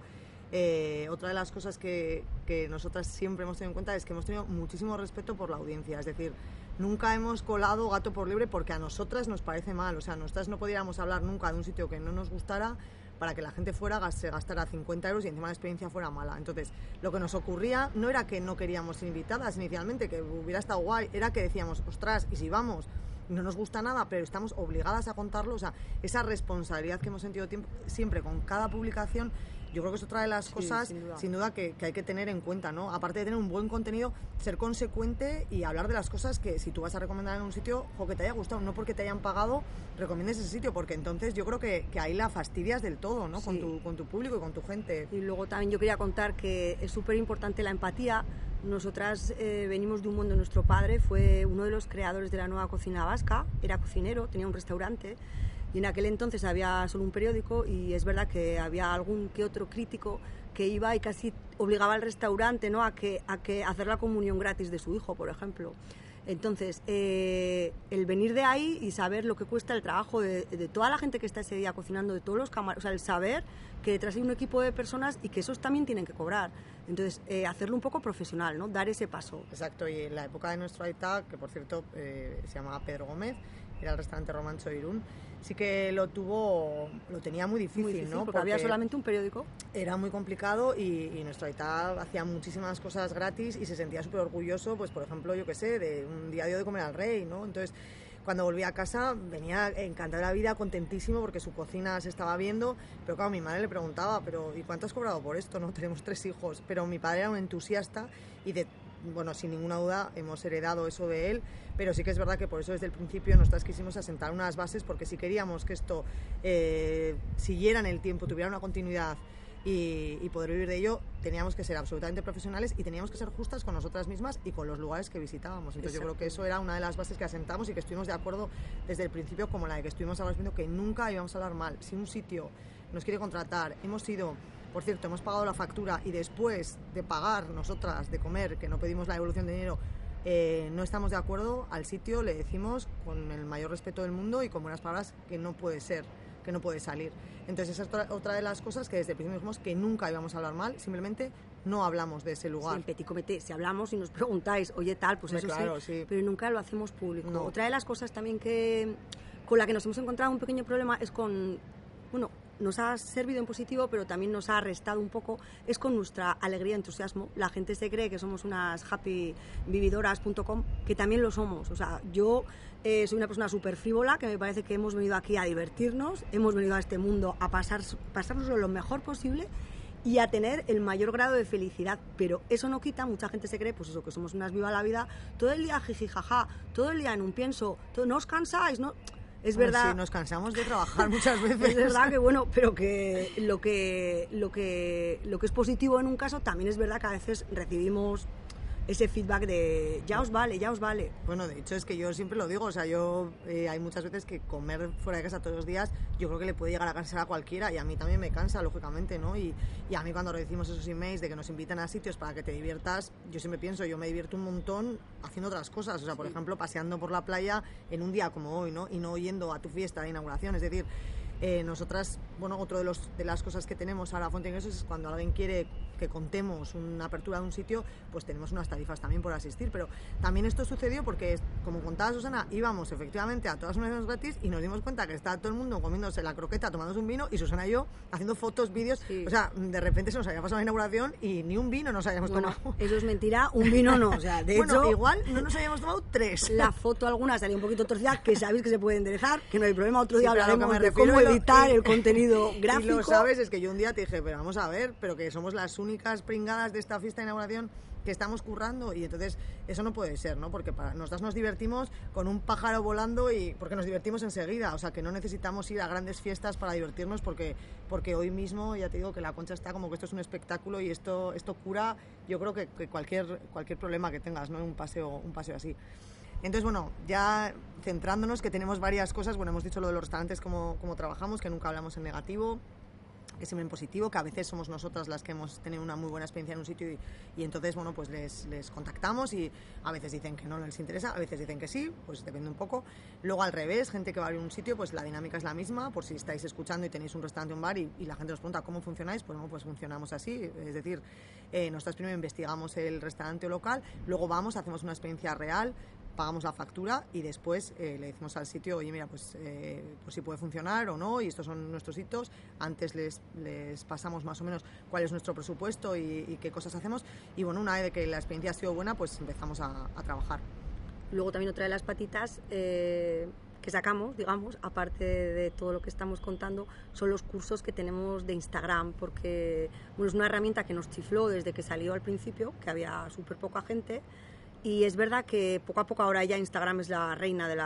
otra de las cosas que nosotras siempre hemos tenido en cuenta es que hemos tenido muchísimo respeto por la audiencia, es decir, nunca hemos colado gato por liebre porque a nosotras nos parece mal, o sea, nosotras no pudiéramos hablar nunca de un sitio que no nos gustara para que la gente fuera, se gastara 50 euros y encima la experiencia fuera mala. Entonces, lo que nos ocurría no era que no queríamos ser invitadas inicialmente, que hubiera estado guay, era que decíamos, ostras, y si vamos, no nos gusta nada, pero estamos obligadas a contarlo, o sea, esa responsabilidad que hemos sentido siempre con cada publicación. Yo creo que es otra de las cosas, sin duda que hay que tener en cuenta, ¿no? Aparte de tener un buen contenido, ser consecuente y hablar de las cosas que si tú vas a recomendar en un sitio, que te haya gustado, no porque te hayan pagado, recomiendes ese sitio, porque entonces yo creo que ahí la fastidias del todo, ¿no? Sí. Con tu público y con tu gente. Y luego también yo quería contar que es súper importante la empatía. Nosotras venimos de un mundo, nuestro padre fue uno de los creadores de la nueva cocina vasca, era cocinero, tenía un restaurante. Y en aquel entonces había solo un periódico y es verdad que había algún que otro crítico que iba y casi obligaba al restaurante, ¿no? a que hacer la comunión gratis de su hijo, por ejemplo. Entonces, el venir de ahí y saber lo que cuesta el trabajo de toda la gente que está ese día cocinando, de todos los camareros, o sea, el saber que detrás hay un equipo de personas y que esos también tienen que cobrar. Entonces, hacerlo un poco profesional, ¿no? Dar ese paso. Exacto, y en la época de nuestro aita, que por cierto se llamaba Pedro Gómez, era el restaurante Romancho de Irún, sí que lo tenía muy difícil, ¿no? Porque había solamente un periódico. Era muy complicado y nuestro aita hacía muchísimas cosas gratis y se sentía súper orgulloso, pues por ejemplo, yo qué sé, de un diario de comer al rey, ¿no? Entonces, cuando volvía a casa venía encantado de la vida, contentísimo porque su cocina se estaba viendo, pero claro, mi madre le preguntaba, pero ¿y cuánto has cobrado por esto? No, tenemos 3 hijos, pero mi padre era un entusiasta y bueno, sin ninguna duda hemos heredado eso de él, pero sí que es verdad que por eso desde el principio nosotras quisimos asentar unas bases, porque si queríamos que esto siguiera en el tiempo, tuviera una continuidad y poder vivir de ello, teníamos que ser absolutamente profesionales y teníamos que ser justas con nosotras mismas y con los lugares que visitábamos. Entonces yo creo que eso era una de las bases que asentamos y que estuvimos de acuerdo desde el principio, como la de que estuvimos ahora viendo que nunca íbamos a hablar mal. Si un sitio nos quiere contratar, por cierto, hemos pagado la factura y después de pagar nosotras, de comer, que no pedimos la devolución de dinero, no estamos de acuerdo, al sitio le decimos con el mayor respeto del mundo y con buenas palabras que no puede ser, que no puede salir. Entonces esa es otra de las cosas que desde el principio dijimos que nunca íbamos a hablar mal, simplemente no hablamos de ese lugar. Sí, en Petit Comité, si hablamos y nos preguntáis, oye tal, pues eso claro, sí, sí, pero nunca lo hacemos público. No. Otra de las cosas también con la que nos hemos encontrado un pequeño problema es nos ha servido en positivo, pero también nos ha restado un poco, es con nuestra alegría y entusiasmo. La gente se cree que somos unas happyvividoras.com, que también lo somos. O sea, yo soy una persona súper frívola, que me parece que hemos venido aquí a divertirnos, hemos venido a este mundo a pasárnoslo lo mejor posible y a tener el mayor grado de felicidad, pero eso no quita, mucha gente se cree, pues eso, que somos unas viva la vida, todo el día jiji jaja, todo el día en un pienso, no os cansáis, ¿no? Es verdad. Sí, nos cansamos de trabajar muchas veces. Es verdad que bueno, pero que lo que es positivo en un caso, también es verdad que a veces recibimos ese feedback de ya os vale. Bueno, de hecho es que yo siempre lo digo, o sea, hay muchas veces que comer fuera de casa todos los días, yo creo que le puede llegar a cansar a cualquiera, y a mí también me cansa, lógicamente, ¿no? Y a mí cuando recibimos esos emails de que nos invitan a sitios para que te diviertas, yo siempre pienso, yo me divierto un montón haciendo otras cosas, o sea, por ejemplo, paseando por la playa en un día como hoy, ¿no? Y no yendo a tu fiesta de inauguración, es decir, nosotras, bueno, otro de las cosas que tenemos ahora a Fuente de Ingresos es cuando alguien quiere que contemos una apertura de un sitio, pues tenemos unas tarifas también por asistir, pero también esto sucedió porque, como contaba Susana, íbamos efectivamente a todas unas zonas gratis y nos dimos cuenta que estaba todo el mundo comiéndose la croqueta, tomándose un vino, y Susana y yo haciendo fotos, vídeos, sí. O sea, de repente se nos había pasado la inauguración y ni un vino nos habíamos tomado. Eso es mentira, un vino no, o sea, de hecho, igual no nos habíamos tomado 3. La foto alguna salía un poquito torcida, que sabéis que se puede enderezar, que no hay problema, otro día sí, hablaremos de cómo editar el contenido gráfico. Y lo sabes, es que yo un día te dije, pero vamos a ver, pero que somos las únicas pringadas de esta fiesta de inauguración que estamos currando, y entonces eso no puede ser, ¿no? Porque nosotras nos divertimos con un pájaro volando, y porque nos divertimos enseguida, o sea, que no necesitamos ir a grandes fiestas para divertirnos, porque hoy mismo ya te digo que la Concha está como que esto es un espectáculo y esto cura, yo creo que cualquier problema que tengas, ¿no? Un paseo así. Entonces, bueno, ya centrándonos, que tenemos varias cosas, bueno, hemos dicho lo de los restaurantes, cómo trabajamos, que nunca hablamos en negativo, que siempre en positivo, que a veces somos nosotras las que hemos tenido una muy buena experiencia en un sitio y entonces, bueno, pues les contactamos, y a veces dicen que no les interesa, a veces dicen que sí, pues depende un poco. Luego al revés, gente que va a abrir un sitio, pues la dinámica es la misma, por si estáis escuchando y tenéis un restaurante o un bar y la gente os pregunta cómo funcionáis, pues bueno, pues funcionamos así, es decir, nosotros primero investigamos el restaurante o local, luego vamos, hacemos una experiencia real, pagamos la factura y después le decimos al sitio, oye, mira, pues si puede funcionar o no, y estos son nuestros hitos. Antes les pasamos más o menos cuál es nuestro presupuesto y qué cosas hacemos, y bueno, una vez de que la experiencia ha sido buena, pues empezamos a trabajar. Luego también otra de las patitas que sacamos, digamos, aparte de todo lo que estamos contando, son los cursos que tenemos de Instagram, porque bueno, es una herramienta que nos chifló desde que salió al principio, que había súper poca gente. Y es verdad que poco a poco ahora ya Instagram es la reina de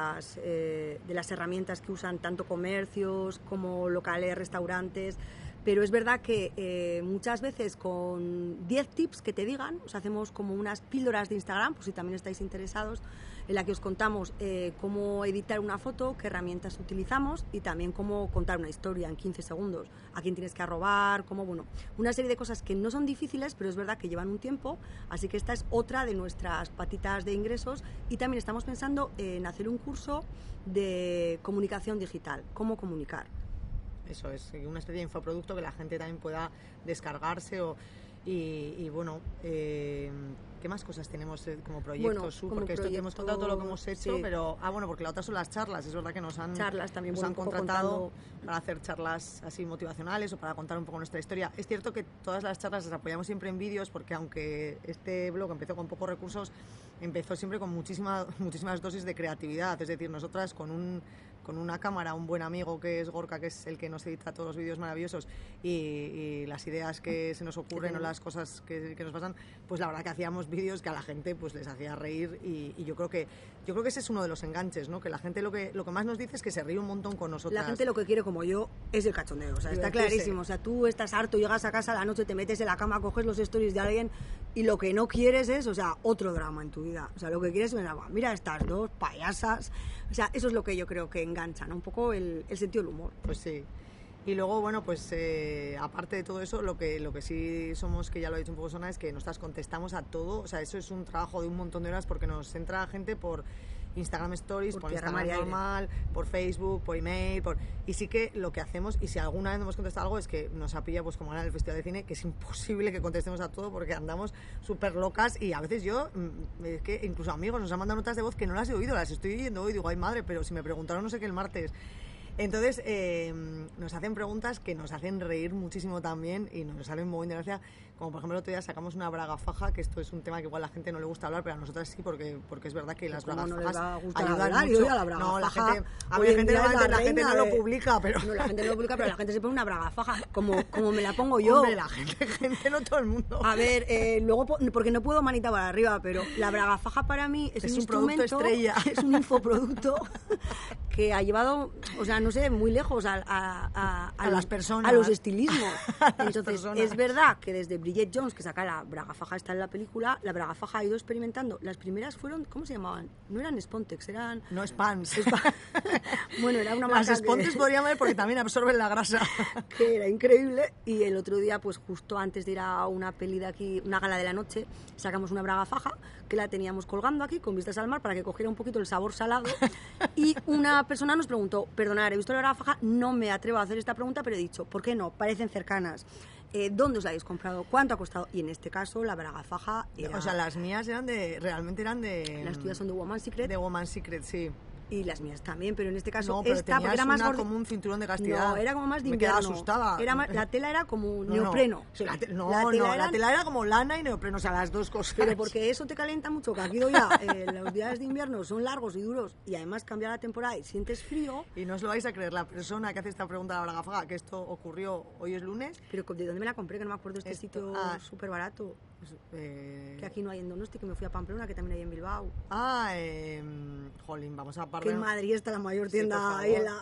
las herramientas que usan tanto comercios como locales, restaurantes, pero es verdad que muchas veces con 10 tips que te digan, os hacemos como unas píldoras de Instagram, por si también estáis interesados, en la que os contamos cómo editar una foto, qué herramientas utilizamos y también cómo contar una historia en 15 segundos, a quién tienes que arrobar, bueno, una serie de cosas que no son difíciles, pero es verdad que llevan un tiempo, así que esta es otra de nuestras patitas de ingresos, y también estamos pensando en hacer un curso de comunicación digital, cómo comunicar. Eso es, una especie de infoproducto que la gente también pueda descargarse y bueno, ¿qué más cosas tenemos como proyectos? Bueno, porque esto te hemos contado todo lo que hemos hecho, sí. Pero bueno, porque la otra son las charlas, es verdad que nos han contratado para hacer charlas así motivacionales o para contar un poco nuestra historia. Es cierto que todas las charlas las apoyamos siempre en vídeos, porque aunque este blog empezó con pocos recursos, empezó siempre con muchísimas dosis de creatividad, es decir, nosotras con una cámara, un buen amigo que es Gorka, que es el que nos edita todos los vídeos maravillosos, y las ideas que se nos ocurren o las cosas que nos pasan, pues la verdad que hacíamos vídeos que a la gente pues les hacía reír, y yo creo que ese es uno de los enganches, ¿no? Que la gente lo que más nos dice es que se ríe un montón con nosotras. La gente lo que quiere, como yo, es el cachondeo, o sea, está clarísimo, o sea, tú estás harto, llegas a casa a la noche, te metes en la cama, coges los stories de alguien y lo que no quieres es, o sea, otro drama en tu vida, o sea, lo que quieres es, mira estas dos payasas, o sea, eso es lo que yo creo que engancha, ¿no? Un poco el sentido del humor. Pues sí. Y luego, bueno, pues aparte de todo eso, lo que sí somos, que ya lo ha dicho un poco Sona, es que nosotras contestamos a todo, o sea, eso es un trabajo de un montón de horas, porque nos entra gente por Instagram Stories, por Instagram María normal, por Facebook, por email, y sí que lo que hacemos, y si alguna vez no hemos contestado algo, es que nos ha pillado pues como en el Festival de Cine, que es imposible que contestemos a todo porque andamos súper locas, y a veces yo, es que incluso amigos nos han mandado notas de voz que no las he oído, las estoy oyendo hoy, digo, ay madre, pero si me preguntaron no sé qué el martes. Entonces nos hacen preguntas que nos hacen reír muchísimo también y nos salen muy de gracia, como por ejemplo el otro día sacamos una braga faja, que esto es un tema que igual a la gente no le gusta hablar, pero a nosotras sí, porque es verdad que las bragas fajas ayudan mucho. No, la gente, la gente no lo publica, pero... No, la gente no lo publica, pero la gente se pone una braga faja, como me la pongo yo. Hombre, la gente, no todo el mundo. A ver, luego, porque no puedo manita para arriba, pero la braga faja para mí es un instrumento, producto estrella. Es un infoproducto que ha llevado, o sea, no sé, muy lejos a las personas, a los estilismos. Entonces, personas. Es verdad que desde Bridget Jones, que saca la braga faja está en la película, la braga faja ha ido experimentando. Las primeras fueron, ¿cómo se llamaban? No eran Spontex, eran... No, Spans. Bueno, era una marca. Las Spontex podrían ver porque también absorben la grasa. Que era increíble. Y el otro día, pues justo antes de ir a una peli de aquí, una gala de la noche, sacamos una braga faja que la teníamos colgando aquí con vistas al mar para que cogiera un poquito el sabor salado. Y una persona nos preguntó, perdonad, he visto la braga faja, no me atrevo a hacer esta pregunta, pero he dicho, ¿por qué no? Parecen cercanas. ¿Dónde os la habéis comprado? ¿Cuánto ha costado? Y en este caso la braga faja era... O sea, las mías realmente eran de... Las tuyas son de Woman's Secret. De Woman's Secret, sí. Y las mías también, pero en este caso no, pero esta porque era más como un cinturón de castidad. No, era como más de invierno. Me quedaba asustada. La tela era como neopreno. Sí, la tela era como lana y neopreno, o sea, las dos cosas. Pero porque eso te calienta mucho, que aquí ya los días de invierno son largos y duros y además cambia la temporada y sientes frío. Y no os lo vais a creer, la persona que hace esta pregunta a la braga faja, que esto ocurrió, hoy es lunes. Pero ¿de dónde me la compré? Que no me acuerdo este sitio súper barato. Que aquí no hay en Donosti, que me fui a Pamplona, que también hay en Bilbao. Jolín, vamos a que en Madrid está la mayor tienda ahí en la...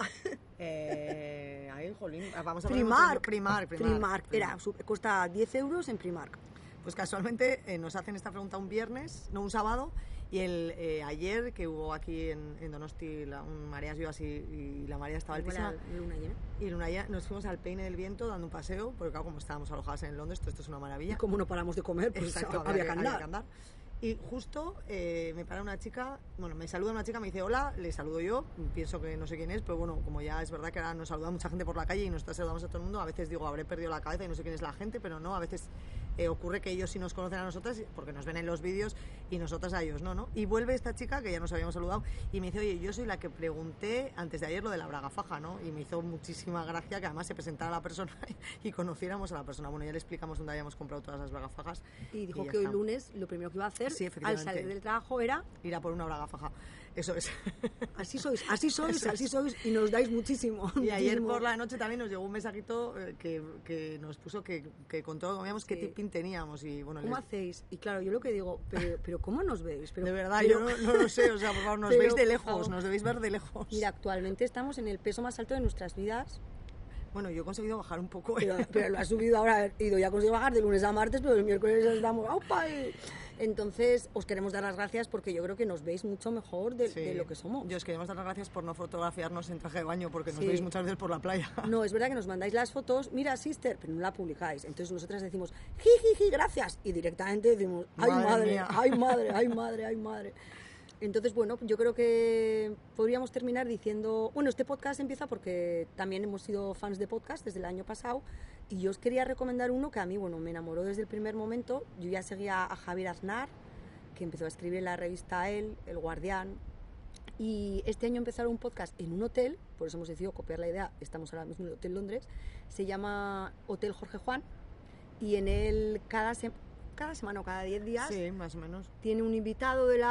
ahí, jolín, vamos a Primark. Cuesta 10 euros en Primark. Pues casualmente nos hacen esta pregunta un viernes, no un sábado, y ayer que hubo aquí en Donosti un mareas vivas y la marea estaba altísima. Y luna llena, nos fuimos al Peine del Viento dando un paseo, porque claro, como estábamos alojadas en Londres, esto es una maravilla. Y como no paramos de comer, pues exacto, había que andar. Y justo me para una chica, me saluda una chica, me dice hola, le saludo yo, pienso que no sé quién es, pero bueno, como ya es verdad que ahora nos saluda mucha gente por la calle y nosotros saludamos a todo el mundo, a veces digo, habré perdido la cabeza y no sé quién es la gente, pero no, a veces ocurre que ellos sí nos conocen a nosotras porque nos ven en los vídeos y nosotras a ellos no. Y vuelve esta chica, que ya nos habíamos saludado, y me dice, oye, yo soy la que pregunté antes de ayer lo de la braga faja, ¿no? Y me hizo muchísima gracia que además se presentara la persona y conociéramos a la persona. Bueno, ya le explicamos dónde habíamos comprado todas las bragas fajas. Y dijo que hoy lunes lo primero que iba a hacer al salir del trabajo era ir a por una braga faja. Eso es. Así sois y nos dais muchísimo. Y ayer por la noche también nos llegó un mensajito que nos puso que con todo comíamos qué tipín teníamos y bueno. ¿Cómo hacéis? Y claro, yo lo que digo, pero ¿cómo nos veis? De verdad, yo no lo sé, o sea, por favor, nos veis de lejos, nos debéis ver de lejos. Mira, actualmente estamos en el peso más alto de nuestras vidas. Bueno, yo he conseguido bajar un poco. Pero lo has subido ahora, ya he conseguido bajar de lunes a martes, pero el miércoles estamos... ¡Opa! Entonces, os queremos dar las gracias porque yo creo que nos veis mucho mejor de lo que somos. Os queremos dar las gracias por no fotografiarnos en traje de baño porque nos veis muchas veces por la playa. No, es verdad que nos mandáis las fotos, mira, sister, pero no la publicáis. Entonces nosotras decimos, jiji, gracias. Y directamente decimos, ay madre. Entonces, bueno, yo creo que podríamos terminar diciendo... Bueno, este podcast empieza porque también hemos sido fans de podcast desde el año pasado y yo os quería recomendar uno que a mí, bueno, me enamoró desde el primer momento. Yo ya seguía a Javier Aznar, que empezó a escribir en la revista El Guardián, y este año empezaron un podcast en un hotel, por eso hemos decidido copiar la idea, estamos ahora mismo en el Hotel Londres, se llama Hotel Jorge Juan, y en él cada semana o cada 10 días más o menos tiene un invitado un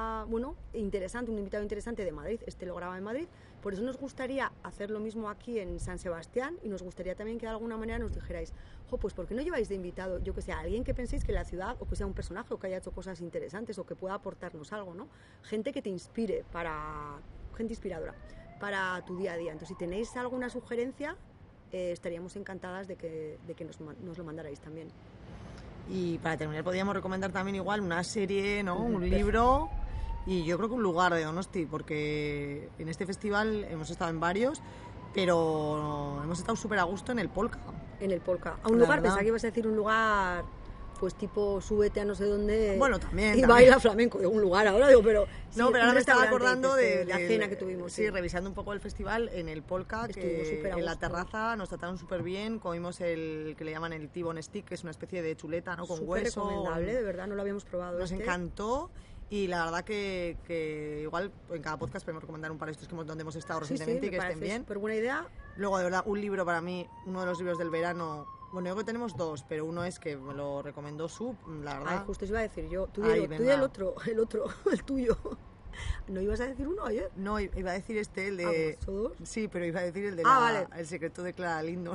invitado interesante de Madrid. Este lo graba en Madrid, por eso nos gustaría hacer lo mismo aquí en San Sebastián y nos gustaría también que de alguna manera nos dijerais, pues ¿por qué no lleváis de invitado, yo que sé, a alguien que penséis que la ciudad, o que sea un personaje o que haya hecho cosas interesantes o que pueda aportarnos algo, ¿no? Gente que te inspire, gente inspiradora para tu día a día. Entonces, si tenéis alguna sugerencia, estaríamos encantadas de que nos lo mandarais también. Y para terminar podríamos recomendar también igual una serie, ¿no? Un libro y yo creo que un lugar de Donosti, porque en este festival hemos estado en varios, pero hemos estado súper a gusto en el Polka. En el Polka. A un lugar, pensaba que ibas a decir un lugar... pues tipo súbete a no sé dónde bueno, también, y también. baila flamenco de un lugar ahora, digo, pero... No, sí, pero ahora un me estaba restaurante, acordando de la cena que tuvimos. Sí, revisando un poco el festival en el Polka, Estuvimos que súper a en la gusto. terraza nos trataron súper bien, comimos el que le llaman el T-bone stick, que es una especie de chuleta, ¿no? Con Súper hueso. recomendable, de verdad, no lo habíamos probado. Nos encantó. Y la verdad que igual en cada podcast podemos recomendar un par de estos donde hemos estado recientemente y que estén bien. Súper buena idea. Luego, de verdad, un libro para mí, uno de los libros del verano. Bueno, yo creo que tenemos dos, pero uno es que me lo recomendó Sub, la verdad. Ay, justo os iba a decir yo. Tú Ay, y el otro, el tuyo. ¿No ibas a decir uno ayer? No, iba a decir el de... ¿Todos? Sí, pero iba a decir el de vale. El secreto de Clara Lindon.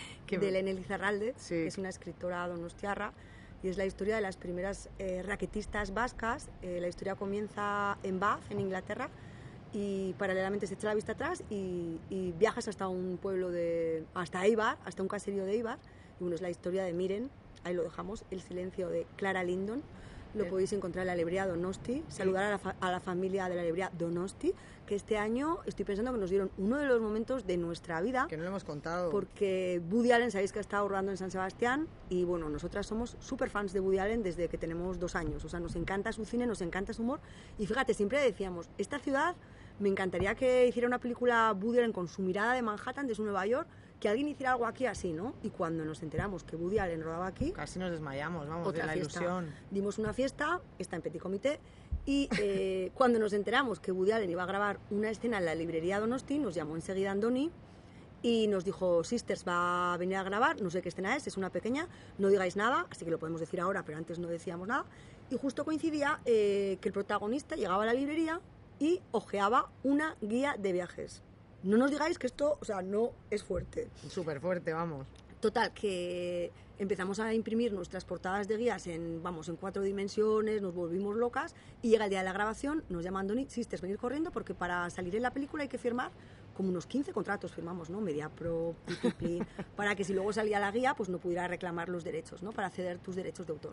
De Elena Elizarralde, sí. Que es una escritora donostiarra. Y es la historia de las primeras raquetistas vascas. La historia comienza en Bath, en Inglaterra, y paralelamente se echa la vista atrás y viajas hasta un pueblo hasta Eibar, hasta un caserío de Eibar. Y bueno, es la historia de Miren, ahí lo dejamos, El silencio de Clara Lindon. Lo podéis encontrar en la librería Donosti. Saludar a la familia de la librería Donosti, que este año estoy pensando que nos dieron uno de los momentos de nuestra vida. Que no lo hemos contado. Porque Woody Allen, sabéis que ha estado rodando en San Sebastián y bueno, nosotras somos súper fans de Woody Allen desde que tenemos 2 años. O sea, nos encanta su cine, nos encanta su humor. Y fíjate, siempre decíamos, esta ciudad me encantaría que hiciera una película Woody Allen con su mirada de Manhattan, de su Nueva York, que alguien hiciera algo aquí así, ¿no? Y cuando nos enteramos que Woody Allen rodaba aquí... Casi nos desmayamos, vamos, otra de la fiesta. ilusión. Dimos una fiesta, está en Petit Comité, y cuando nos enteramos que Woody Allen iba a grabar una escena en la librería Donosti, nos llamó enseguida Andoni y nos dijo, Sisters va a venir a grabar, no sé qué escena es una pequeña, no digáis nada, así que lo podemos decir ahora, pero antes no decíamos nada. Y justo coincidía que el protagonista llegaba a la librería y hojeaba una guía de viajes. No nos digáis que esto, o sea, no es fuerte. Súper fuerte, vamos. Total, que empezamos a imprimir nuestras portadas de guías en 4 dimensiones, nos volvimos locas y llega el día de la grabación, nos llama Andoni, Sisters, venir corriendo porque para salir en la película hay que firmar como unos 15 contratos, firmamos, ¿no? Mediapro, Plin, para que si luego salía la guía, pues no pudiera reclamar los derechos, ¿no? Para ceder tus derechos de autor.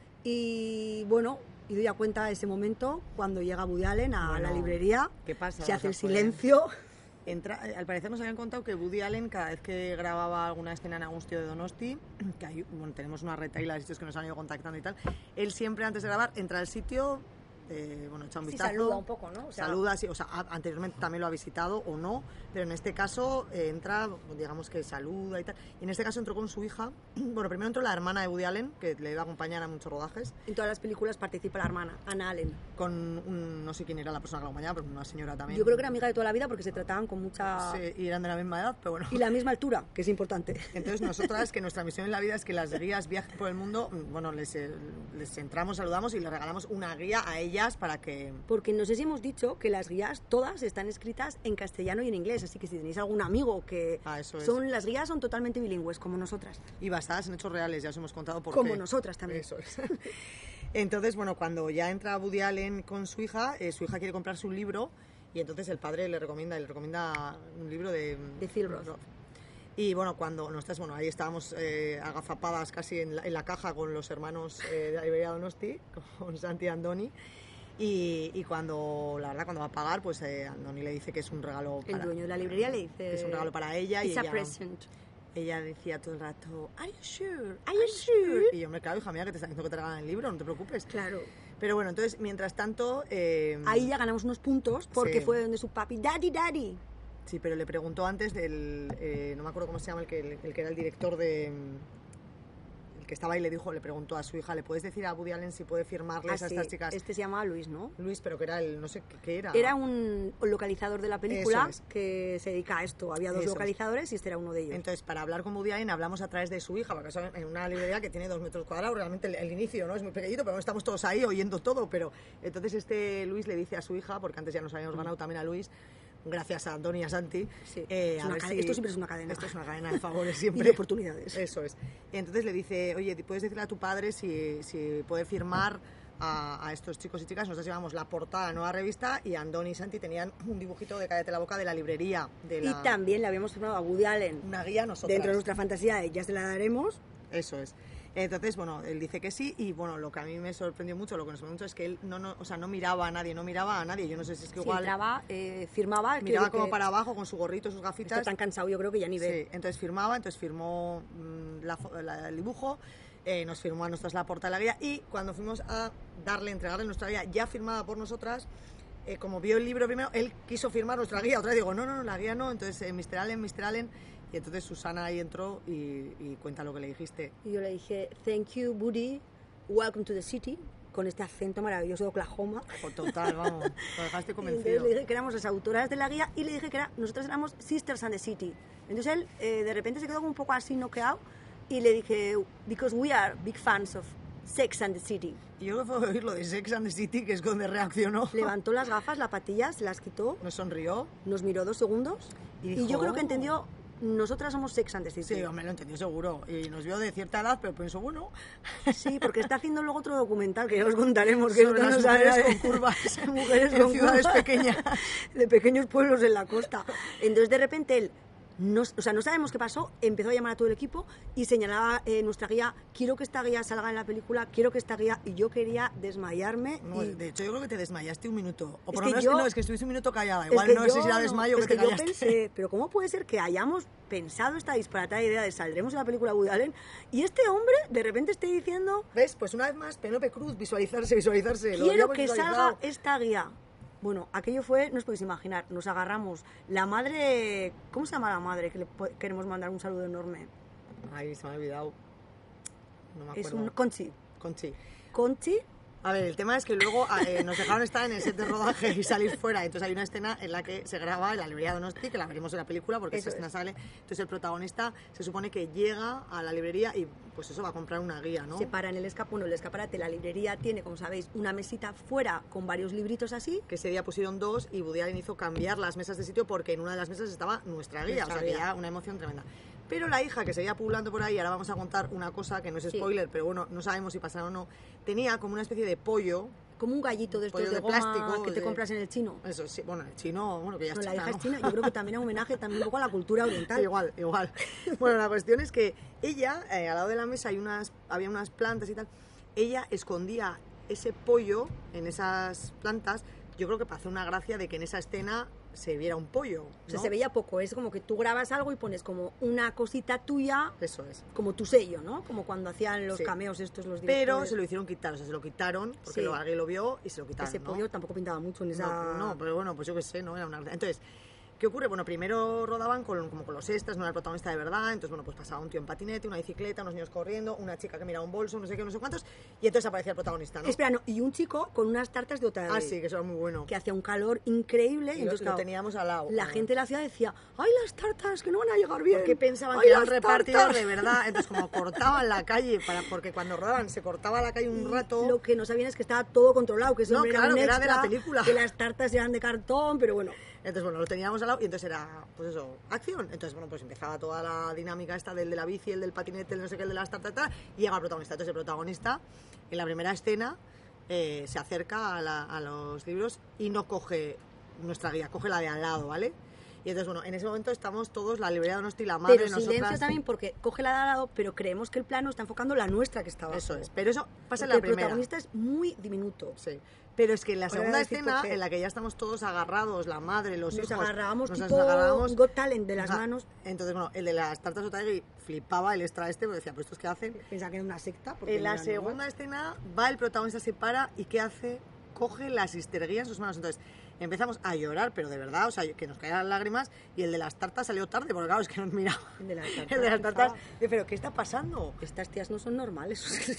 Y bueno, y doy a cuenta de ese momento cuando llega Woody Allen a la librería, ¿qué pasa? se hace el silencio... Al parecer nos habían contado que Woody Allen, cada vez que grababa alguna escena en Agustio de Donosti, que hay, bueno, tenemos una retahíla de sitios que nos han ido contactando y tal, él siempre antes de grabar entra al sitio, echa un vistazo, saluda un poco, ¿no? Saluda, sí, o sea, anteriormente también lo ha visitado o no, pero en este caso entra, digamos que saluda y tal. Y en este caso entró con su hija, bueno, primero entró la hermana de Woody Allen, que le iba a acompañar a muchos rodajes. En todas las películas participa la hermana, Anna Allen. Con no sé quién era la persona que la acompañaba, pero una señora también. Yo creo que era amiga de toda la vida porque se trataban con mucha... Sí, y eran de la misma edad, pero bueno. Y la misma altura, que es importante. Entonces nosotras, que nuestra misión en la vida es que las guías viajen por el mundo, bueno, les entramos, saludamos y les regalamos una guía a ellas para que... Porque no sé si hemos dicho que las guías todas están escritas en castellano y en inglés, así que si tenéis algún amigo que... Las guías son totalmente bilingües, como nosotras. Y basadas en hechos reales, ya os hemos contado por como qué. Nosotras también. Eso es. Entonces, bueno, cuando ya entra Woody Allen con su hija quiere comprarse un libro y entonces el padre le recomienda un libro de Phil Roth. Y bueno, cuando nosotras, ahí estábamos agazapadas casi en la caja con los hermanos de la librería Donosti, con Santi y Andoni. Y cuando va a pagar, pues Andoni le dice que es un regalo para... El dueño de la librería le dice... Que es un regalo para ella. It's a present. Ella decía todo el rato, ¿Are you sure? ¿Are you sure? Y yo, claro, hija mía, que te está diciendo que te regalan el libro, no te preocupes. Claro. Pero bueno, entonces, mientras tanto... ahí ya ganamos unos puntos porque fue donde su papi, Daddy. Sí, pero le preguntó antes del... no me acuerdo cómo se llama, el que era el director de... que estaba ahí le preguntó a su hija, ¿le puedes decir a Woody Allen si puede firmarles a estas chicas? Este se llama Luis, ¿no? Luis, pero que era no sé qué era. Era un localizador de la película que se dedica a esto. Había 2 localizadores y este era uno de ellos. Entonces, para hablar con Woody Allen hablamos a través de su hija, porque en una librería que tiene 2 metros cuadrados, realmente el inicio no es muy pequeñito, pero no estamos todos ahí oyendo todo, pero entonces Luis le dice a su hija, porque antes ya nos habíamos ganado también a Luis, gracias a Andoni y a Santi. Sí. Esto siempre es una cadena. Esto es una cadena de favores siempre. Y de oportunidades. Eso es. Y entonces le dice, oye, ¿puedes decirle a tu padre si puede firmar a estos chicos y chicas? Nosotros llevamos la portada de la nueva revista y Andoni y Santi tenían un dibujito de Cállate la boca de la librería. Y también le habíamos firmado a Woody Allen. Una guía nosotras. Dentro de nuestra fantasía, ya se la daremos. Eso es. Entonces, bueno, él dice que sí y, bueno, lo que a mí me sorprendió mucho, lo que nos sorprendió mucho es que él no miraba a nadie, Yo no sé si es que igual... entraba, firmaba... Miraba como para abajo con su gorrito, sus gafitas. Está tan cansado, yo creo que ya ni ve. Sí, entonces firmó el dibujo nos firmó a nosotras la portada de la guía, y cuando fuimos a entregarle nuestra guía ya firmada por nosotras, como vio el libro primero, él quiso firmar nuestra guía. Otra vez digo, no, la guía no. Entonces, Mr. Allen. Y entonces Susana ahí entró y cuenta lo que le dijiste. Y yo le dije, thank you, Buddy, welcome to the city, con este acento maravilloso de Oklahoma. Total, vamos, lo dejaste convencido. Entonces le dije que éramos las autoras de la guía y le dije que nosotras éramos Sisters and the City. Entonces él de repente se quedó como un poco así noqueado y le dije, because we are big fans of Sex and the City. Y yo fue oír lo de Sex and the City, que es donde reaccionó. Levantó las gafas, las patillas, se las quitó. Nos sonrió. Nos miró 2 segundos y dijo, yo creo que entendió, nosotras somos Sex and the City. Sí, hombre, lo entendió seguro. Y nos vio de cierta edad, pero pensó, bueno... Sí, porque está haciendo luego otro documental que ya os contaremos. Que sobre las mujeres con curvas mujeres en ciudades pequeñas. De pequeños pueblos en la costa. Entonces, de repente, él... no sabemos qué pasó, empezó a llamar a todo el equipo y señalaba nuestra guía, quiero que esta guía salga en la película, quiero que esta guía, y yo quería desmayarme. No, de hecho yo creo que te desmayaste un minuto, o por es lo menos es que estuviste un minuto callada, igual no sé si era desmayo que te callaste. Yo pensé, pero ¿cómo puede ser que hayamos pensado esta disparatada idea de saldremos en la película Woody Allen y este hombre de repente esté diciendo... ¿Ves? Pues una vez más, Penélope Cruz, visualizarse. Quiero que salga esta guía. Bueno, aquello fue, no os podéis imaginar, nos agarramos. La madre, ¿cómo se llama la madre? Que le queremos mandar un saludo enorme. Ay, se me ha olvidado. No me acuerdo. Es un Conchi. Conchi. A ver, el tema es que luego nos dejaron estar en el set de rodaje y salir fuera. Entonces hay una escena en la que se graba en la librería Donosti, que la veremos en la película porque esa escena sale. Entonces el protagonista se supone que llega a la librería y pues eso va a comprar una guía, ¿no? Se para en el escaparate. La librería tiene, como sabéis, una mesita fuera con varios libritos así. Que ese día pusieron 2 y Woody Allen hizo cambiar las mesas de sitio porque en una de las mesas estaba nuestra guía. O sea que ya una emoción tremenda. Pero la hija que seguía pululando por ahí, ahora vamos a contar una cosa que no es spoiler, pero bueno, no sabemos si pasará o no, tenía como una especie de pollo. Como un gallito de estos de goma plástico que te compras en el chino. Eso sí, bueno, el chino, bueno, que ya es la china, hija es china, yo creo que también es un homenaje también un poco a la cultura oriental. Igual. Bueno, la cuestión es que ella, al lado de la mesa había unas plantas y tal, ella escondía ese pollo en esas plantas, yo creo que para hacer una gracia de que en esa escena se viera un pollo, ¿no? O sea, se veía poco, es como que tú grabas algo y pones como una cosita tuya, eso es, como tu sello, ¿no? Como cuando hacían los cameos estos los directores. Pero se lo hicieron quitar, o sea, se lo quitaron porque alguien lo vio y se lo quitaron. Ese pollo tampoco pintaba mucho en esa... No, pero bueno, pues yo qué sé, ¿no? Era una... Entonces, ¿qué ocurre? Bueno, primero rodaban como con los extras, no era el protagonista de verdad, entonces bueno, pues pasaba un tío en patinete, una bicicleta, unos niños corriendo, una chica que miraba un bolso, no sé qué, no sé cuántos, y entonces aparecía el protagonista, ¿no? Espera, no, y un chico con unas tartas de otra vez. Ah, sí, que eso era muy bueno. Que hacía un calor increíble. Y entonces lo teníamos al lado. La gente de la ciudad decía, ¡ay, las tartas, que no van a llegar bien! Porque pensaban que eran repartidos de verdad, entonces como cortaban la calle, porque cuando rodaban se cortaba la calle un rato... Lo que no sabían es que estaba todo controlado, que eso era de la película. Que las tartas eran de cartón, pero bueno... Entonces, bueno, lo teníamos al lado y entonces era, pues eso, acción. Entonces, bueno, pues empezaba toda la dinámica esta del de la bici, el del patinete, el no sé qué, el de las tartas, y llega el protagonista. Entonces, el protagonista, en la primera escena, se acerca a los libros y no coge nuestra guía, coge la de al lado, ¿vale? Y entonces, bueno, en ese momento estamos todos, la librería de Donosti, la madre, pero nosotras... silencio también, porque coge la de al lado, pero creemos que el plano está enfocando la nuestra que estaba. Eso es, pero eso pasa en la la primera. El protagonista es muy diminuto. Sí. Pero es que en la segunda escena, en la que ya estamos todos agarrados, la madre, los hijos... Nos agarrábamos tipo Got Talent de las manos. Entonces, bueno, el de las tartas Otaegui flipaba el extra porque decía, pues ¿estos qué hacen? Pensaba que era una secta. En la segunda escena va el protagonista, se para y ¿qué hace? Coge la sister guía en sus manos. Entonces empezamos a llorar, pero de verdad, o sea, que nos caían las lágrimas, y el de las tartas salió tarde, porque claro, es que nos miraba. El de las tartas, pero ¿qué está pasando? Estas tías no son normales.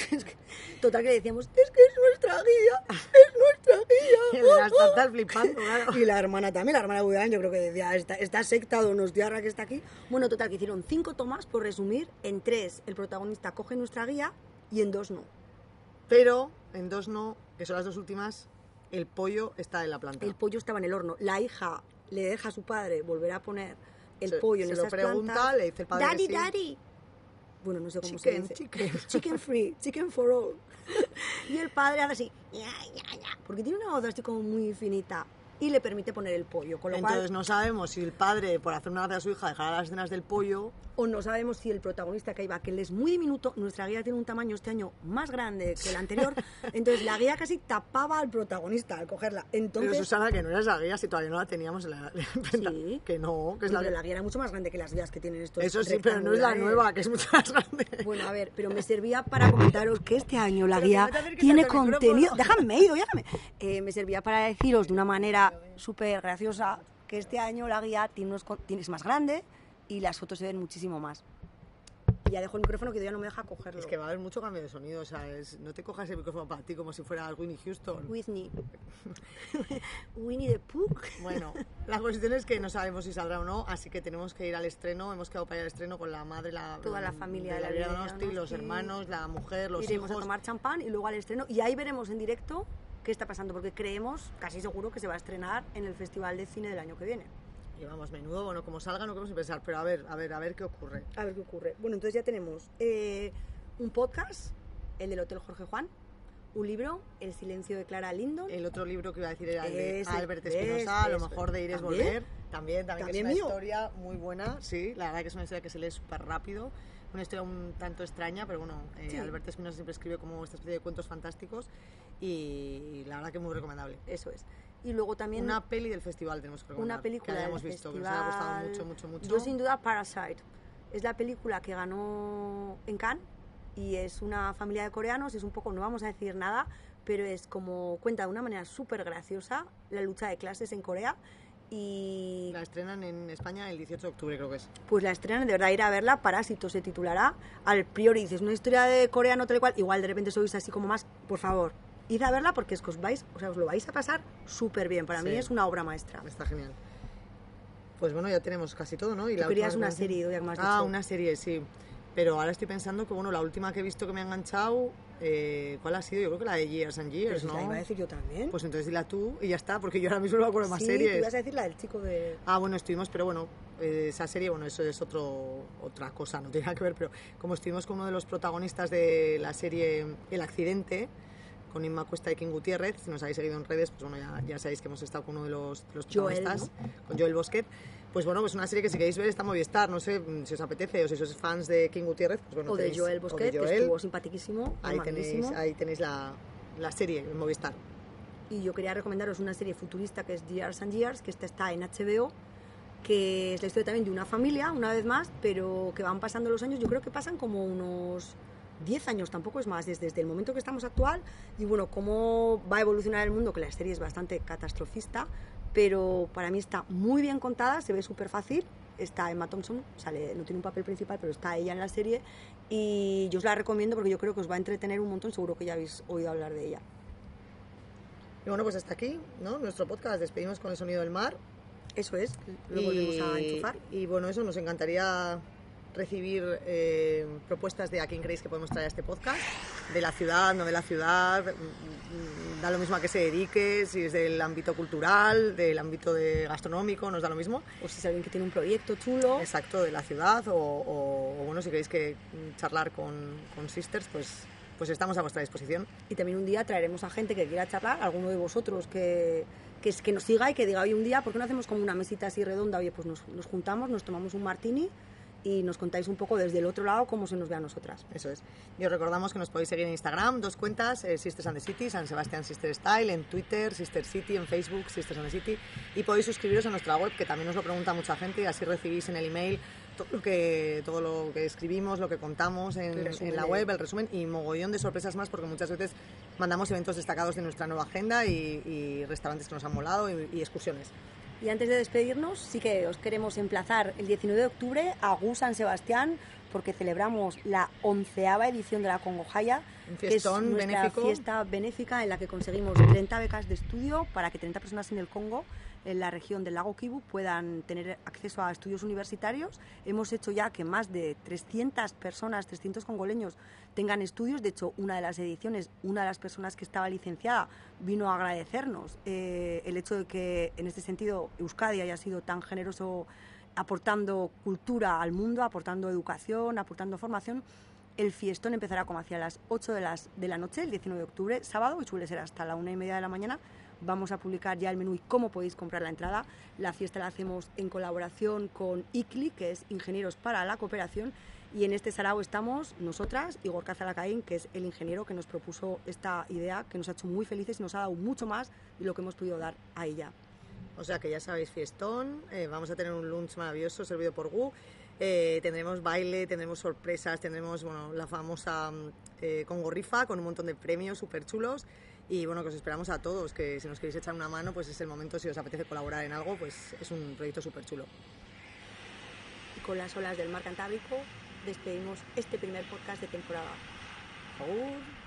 Total, que le decíamos, es que es nuestra guía, es nuestra guía. Y el de las tartas flipando, claro. Y la hermana también, la hermana de Woody Allen, yo creo que decía, esta secta donostiarra que está aquí. Bueno, total, que hicieron 5 tomas, por resumir, en 3 el protagonista coge nuestra guía y en 2 no. Pero en 2 no, que son las 2 últimas, el pollo está en la planta. El pollo estaba en el horno. La hija le deja a su padre volver a poner el pollo en esas plantas. Se lo pregunta, le dice el padre Daddy, que sí. Daddy. Bueno, no sé cómo se dice. Chicken free, chicken for all. Y el padre hace así, ya. Porque tiene una voz así como muy finita. y le permite poner el pollo. Con lo Entonces cual, no sabemos si el padre, por hacer una gracia a su hija, dejará las escenas del pollo. o no sabemos si el protagonista que iba, que él es muy diminuto, nuestra guía tiene un tamaño este año más grande que el anterior, entonces la guía casi tapaba al protagonista al cogerla. Entonces, Pero Susana, que no era esa guía si todavía no la teníamos en la... Sí. Que no, que es pero la guía era mucho más grande que las guías que tienen estos. Eso sí, pero no es la rectangulares. nueva, que es mucho más grande. Bueno, a ver, pero me servía para comentaros que este año la Pero guía que no te acerques tiene tanto al contenido... micrófono. Déjame, Ido, déjame. Me servía para deciros de una manera súper graciosa que este año la guía es más grande y las fotos se ven muchísimo más. Y ya dejo el micrófono que ya no me deja cogerlo. Es que va a haber mucho cambio de sonido, o sea, no te cojas el micrófono para ti como si fuera Whitney Houston. Whitney. Winnie the Pooh. Bueno, la cuestión es que no sabemos si saldrá o no, así que tenemos que ir al estreno. Hemos quedado para ir al estreno con la madre, Toda la familia de la de Elvira la Donosti, los hermanos, la mujer, los Iremos hijos. a tomar champán y luego al estreno. Y ahí veremos en directo qué está pasando, porque creemos, casi seguro, que se va a estrenar en el Festival de Cine del año que viene. Y vamos, menudo, bueno, como salga no queremos ni pensar, pero a ver qué ocurre. A ver qué ocurre. Bueno, entonces ya tenemos un podcast, el del Hotel Jorge Juan, un libro, El silencio de Clara Lindon. El otro libro que iba a decir era el de Ese, Albert ves, Espinosa, a lo ves, mejor de Ir es ¿también? volver. También que es ¿También una mío? historia muy buena, sí, la verdad que es una historia que se lee súper rápido. Una historia un tanto extraña, pero bueno, Sí. Albert Espinosa siempre escribe como esta especie de cuentos fantásticos y la verdad que muy recomendable. Eso es. Y luego también Una peli del festival tenemos que recomendar, una película que hayamos del visto, festival. que nos haya gustado mucho, mucho, mucho. Yo sin duda Parasite. Es la película que ganó en Cannes y es una familia de coreanos, es un poco, no vamos a decir nada, pero es como cuenta de una manera súper graciosa la lucha de clases en Corea. Y La estrenan en España el 18 de octubre, creo que es. pues la estrenan, de verdad, ir a verla. Parásito se titulará. Al priori dices, una historia de coreano tal y cual, igual de repente sois así como más, por favor, id a verla porque es que os lo vais a pasar súper bien. Para Sí. mí es una obra maestra. Está genial. Pues bueno, ya tenemos casi todo, ¿no? Y Tú la querías última una serie, ya que me has Ah, dicho. una serie, sí. Pero ahora estoy pensando que, bueno, la última que he visto que me ha enganchado, ¿cuál ha sido? Yo creo que la de Years and Pero Years, si ¿no? la iba a decir yo también. Pues entonces dila tú y ya está, porque yo ahora mismo no me acuerdo de más sí, series. tú ibas a decir la del chico de... Ah, bueno, estuvimos, pero bueno, esa serie, bueno, eso es otra cosa, no tiene nada que ver, pero como estuvimos con uno de los protagonistas de la serie El Accidente, con Inma Cuesta y King Gutiérrez, si nos habéis seguido en redes, pues bueno, ya sabéis que hemos estado con uno de los Joel, protagonistas, con Joel Bosquet. Pues bueno, pues una serie que si queréis ver está en Movistar, no sé si os apetece o si sois fans de King Gutiérrez, pues bueno, O de tenéis- Joel Bosquet, o de Joel, que estuvo simpaticísimo, ahí tenéis la serie en Movistar. Y yo quería recomendaros una serie futurista que es Years and Years, que esta está en HBO, que es la historia también de una familia, una vez más, pero que van pasando los años, yo creo que pasan como unos 10 años, tampoco es más, desde el momento que estamos actual, y bueno, cómo va a evolucionar el mundo, que la serie es bastante catastrofista, pero para mí está muy bien contada, se ve súper fácil. Está Emma Thompson, no tiene un papel principal, pero está ella en la serie, y yo os la recomiendo porque yo creo que os va a entretener un montón, seguro que ya habéis oído hablar de ella. Y bueno, pues hasta aquí, ¿no? Nuestro podcast, despedimos con el sonido del mar. Eso es, lo volvemos a enchufar. Y bueno, eso, nos encantaría recibir propuestas de a quién creéis que podemos traer a este podcast, de la ciudad, no de la ciudad, da lo mismo a qué se dedique, si es del ámbito cultural, del ámbito gastronómico, nos da lo mismo. O si es alguien que tiene un proyecto chulo. Exacto, de la ciudad, o bueno, si queréis que charlar con Sisters, pues estamos a vuestra disposición. Y también un día traeremos a gente que quiera charlar, alguno de vosotros que nos siga y que diga, oye, un día, ¿por qué no hacemos como una mesita así redonda? Oye, pues nos juntamos, nos tomamos un martini y nos contáis un poco desde el otro lado cómo se nos ve a nosotras. Eso es. Y os recordamos que nos podéis seguir en Instagram, 2 cuentas, Sisters and the City, San Sebastián Sister Style, en Twitter, Sister City, en Facebook, Sisters and the City, y podéis suscribiros a nuestra web, que también nos lo pregunta mucha gente, y así recibís en el email todo lo que escribimos, lo que contamos en la web, el resumen, y mogollón de sorpresas más, porque muchas veces mandamos eventos destacados de nuestra nueva agenda y restaurantes que nos han molado y excursiones. Y antes de despedirnos, sí que os queremos emplazar el 19 de octubre a GU San Sebastián, porque celebramos la 11ª edición de la Congojaya, Un que es fiestón nuestra benéfico. fiesta benéfica en la que conseguimos 30 becas de estudio para que 30 personas en el Congo, en la región del lago Kivu, puedan tener acceso a estudios universitarios. Hemos hecho ya que más de 300 personas, 300 congoleños, tengan estudios. De hecho, una de las ediciones, una de las personas que estaba licenciada vino a agradecernos el hecho de que, en este sentido, Euskadi haya sido tan generoso aportando cultura al mundo, aportando educación, aportando formación. El fiestón empezará como hacia las 8 de la noche, el 19 de octubre, sábado, y suele ser hasta la 1:30 de la mañana, vamos a publicar ya el menú y cómo podéis comprar la entrada. La fiesta la hacemos en colaboración con ICLI, que es Ingenieros para la Cooperación, y en este sarao estamos nosotras y Gorka Zalakain, que es el ingeniero que nos propuso esta idea, que nos ha hecho muy felices y nos ha dado mucho más de lo que hemos podido dar a ella. O sea que ya sabéis, fiestón, vamos a tener un lunch maravilloso servido por Gu, tendremos baile, tendremos sorpresas, tendremos la famosa congorrifa con un montón de premios súper chulos y que os esperamos a todos, que si nos queréis echar una mano pues es el momento, si os apetece colaborar en algo pues es un proyecto súper chulo. Y con las olas del mar Cantábrico despedimos este primer podcast de temporada. ¡Agur!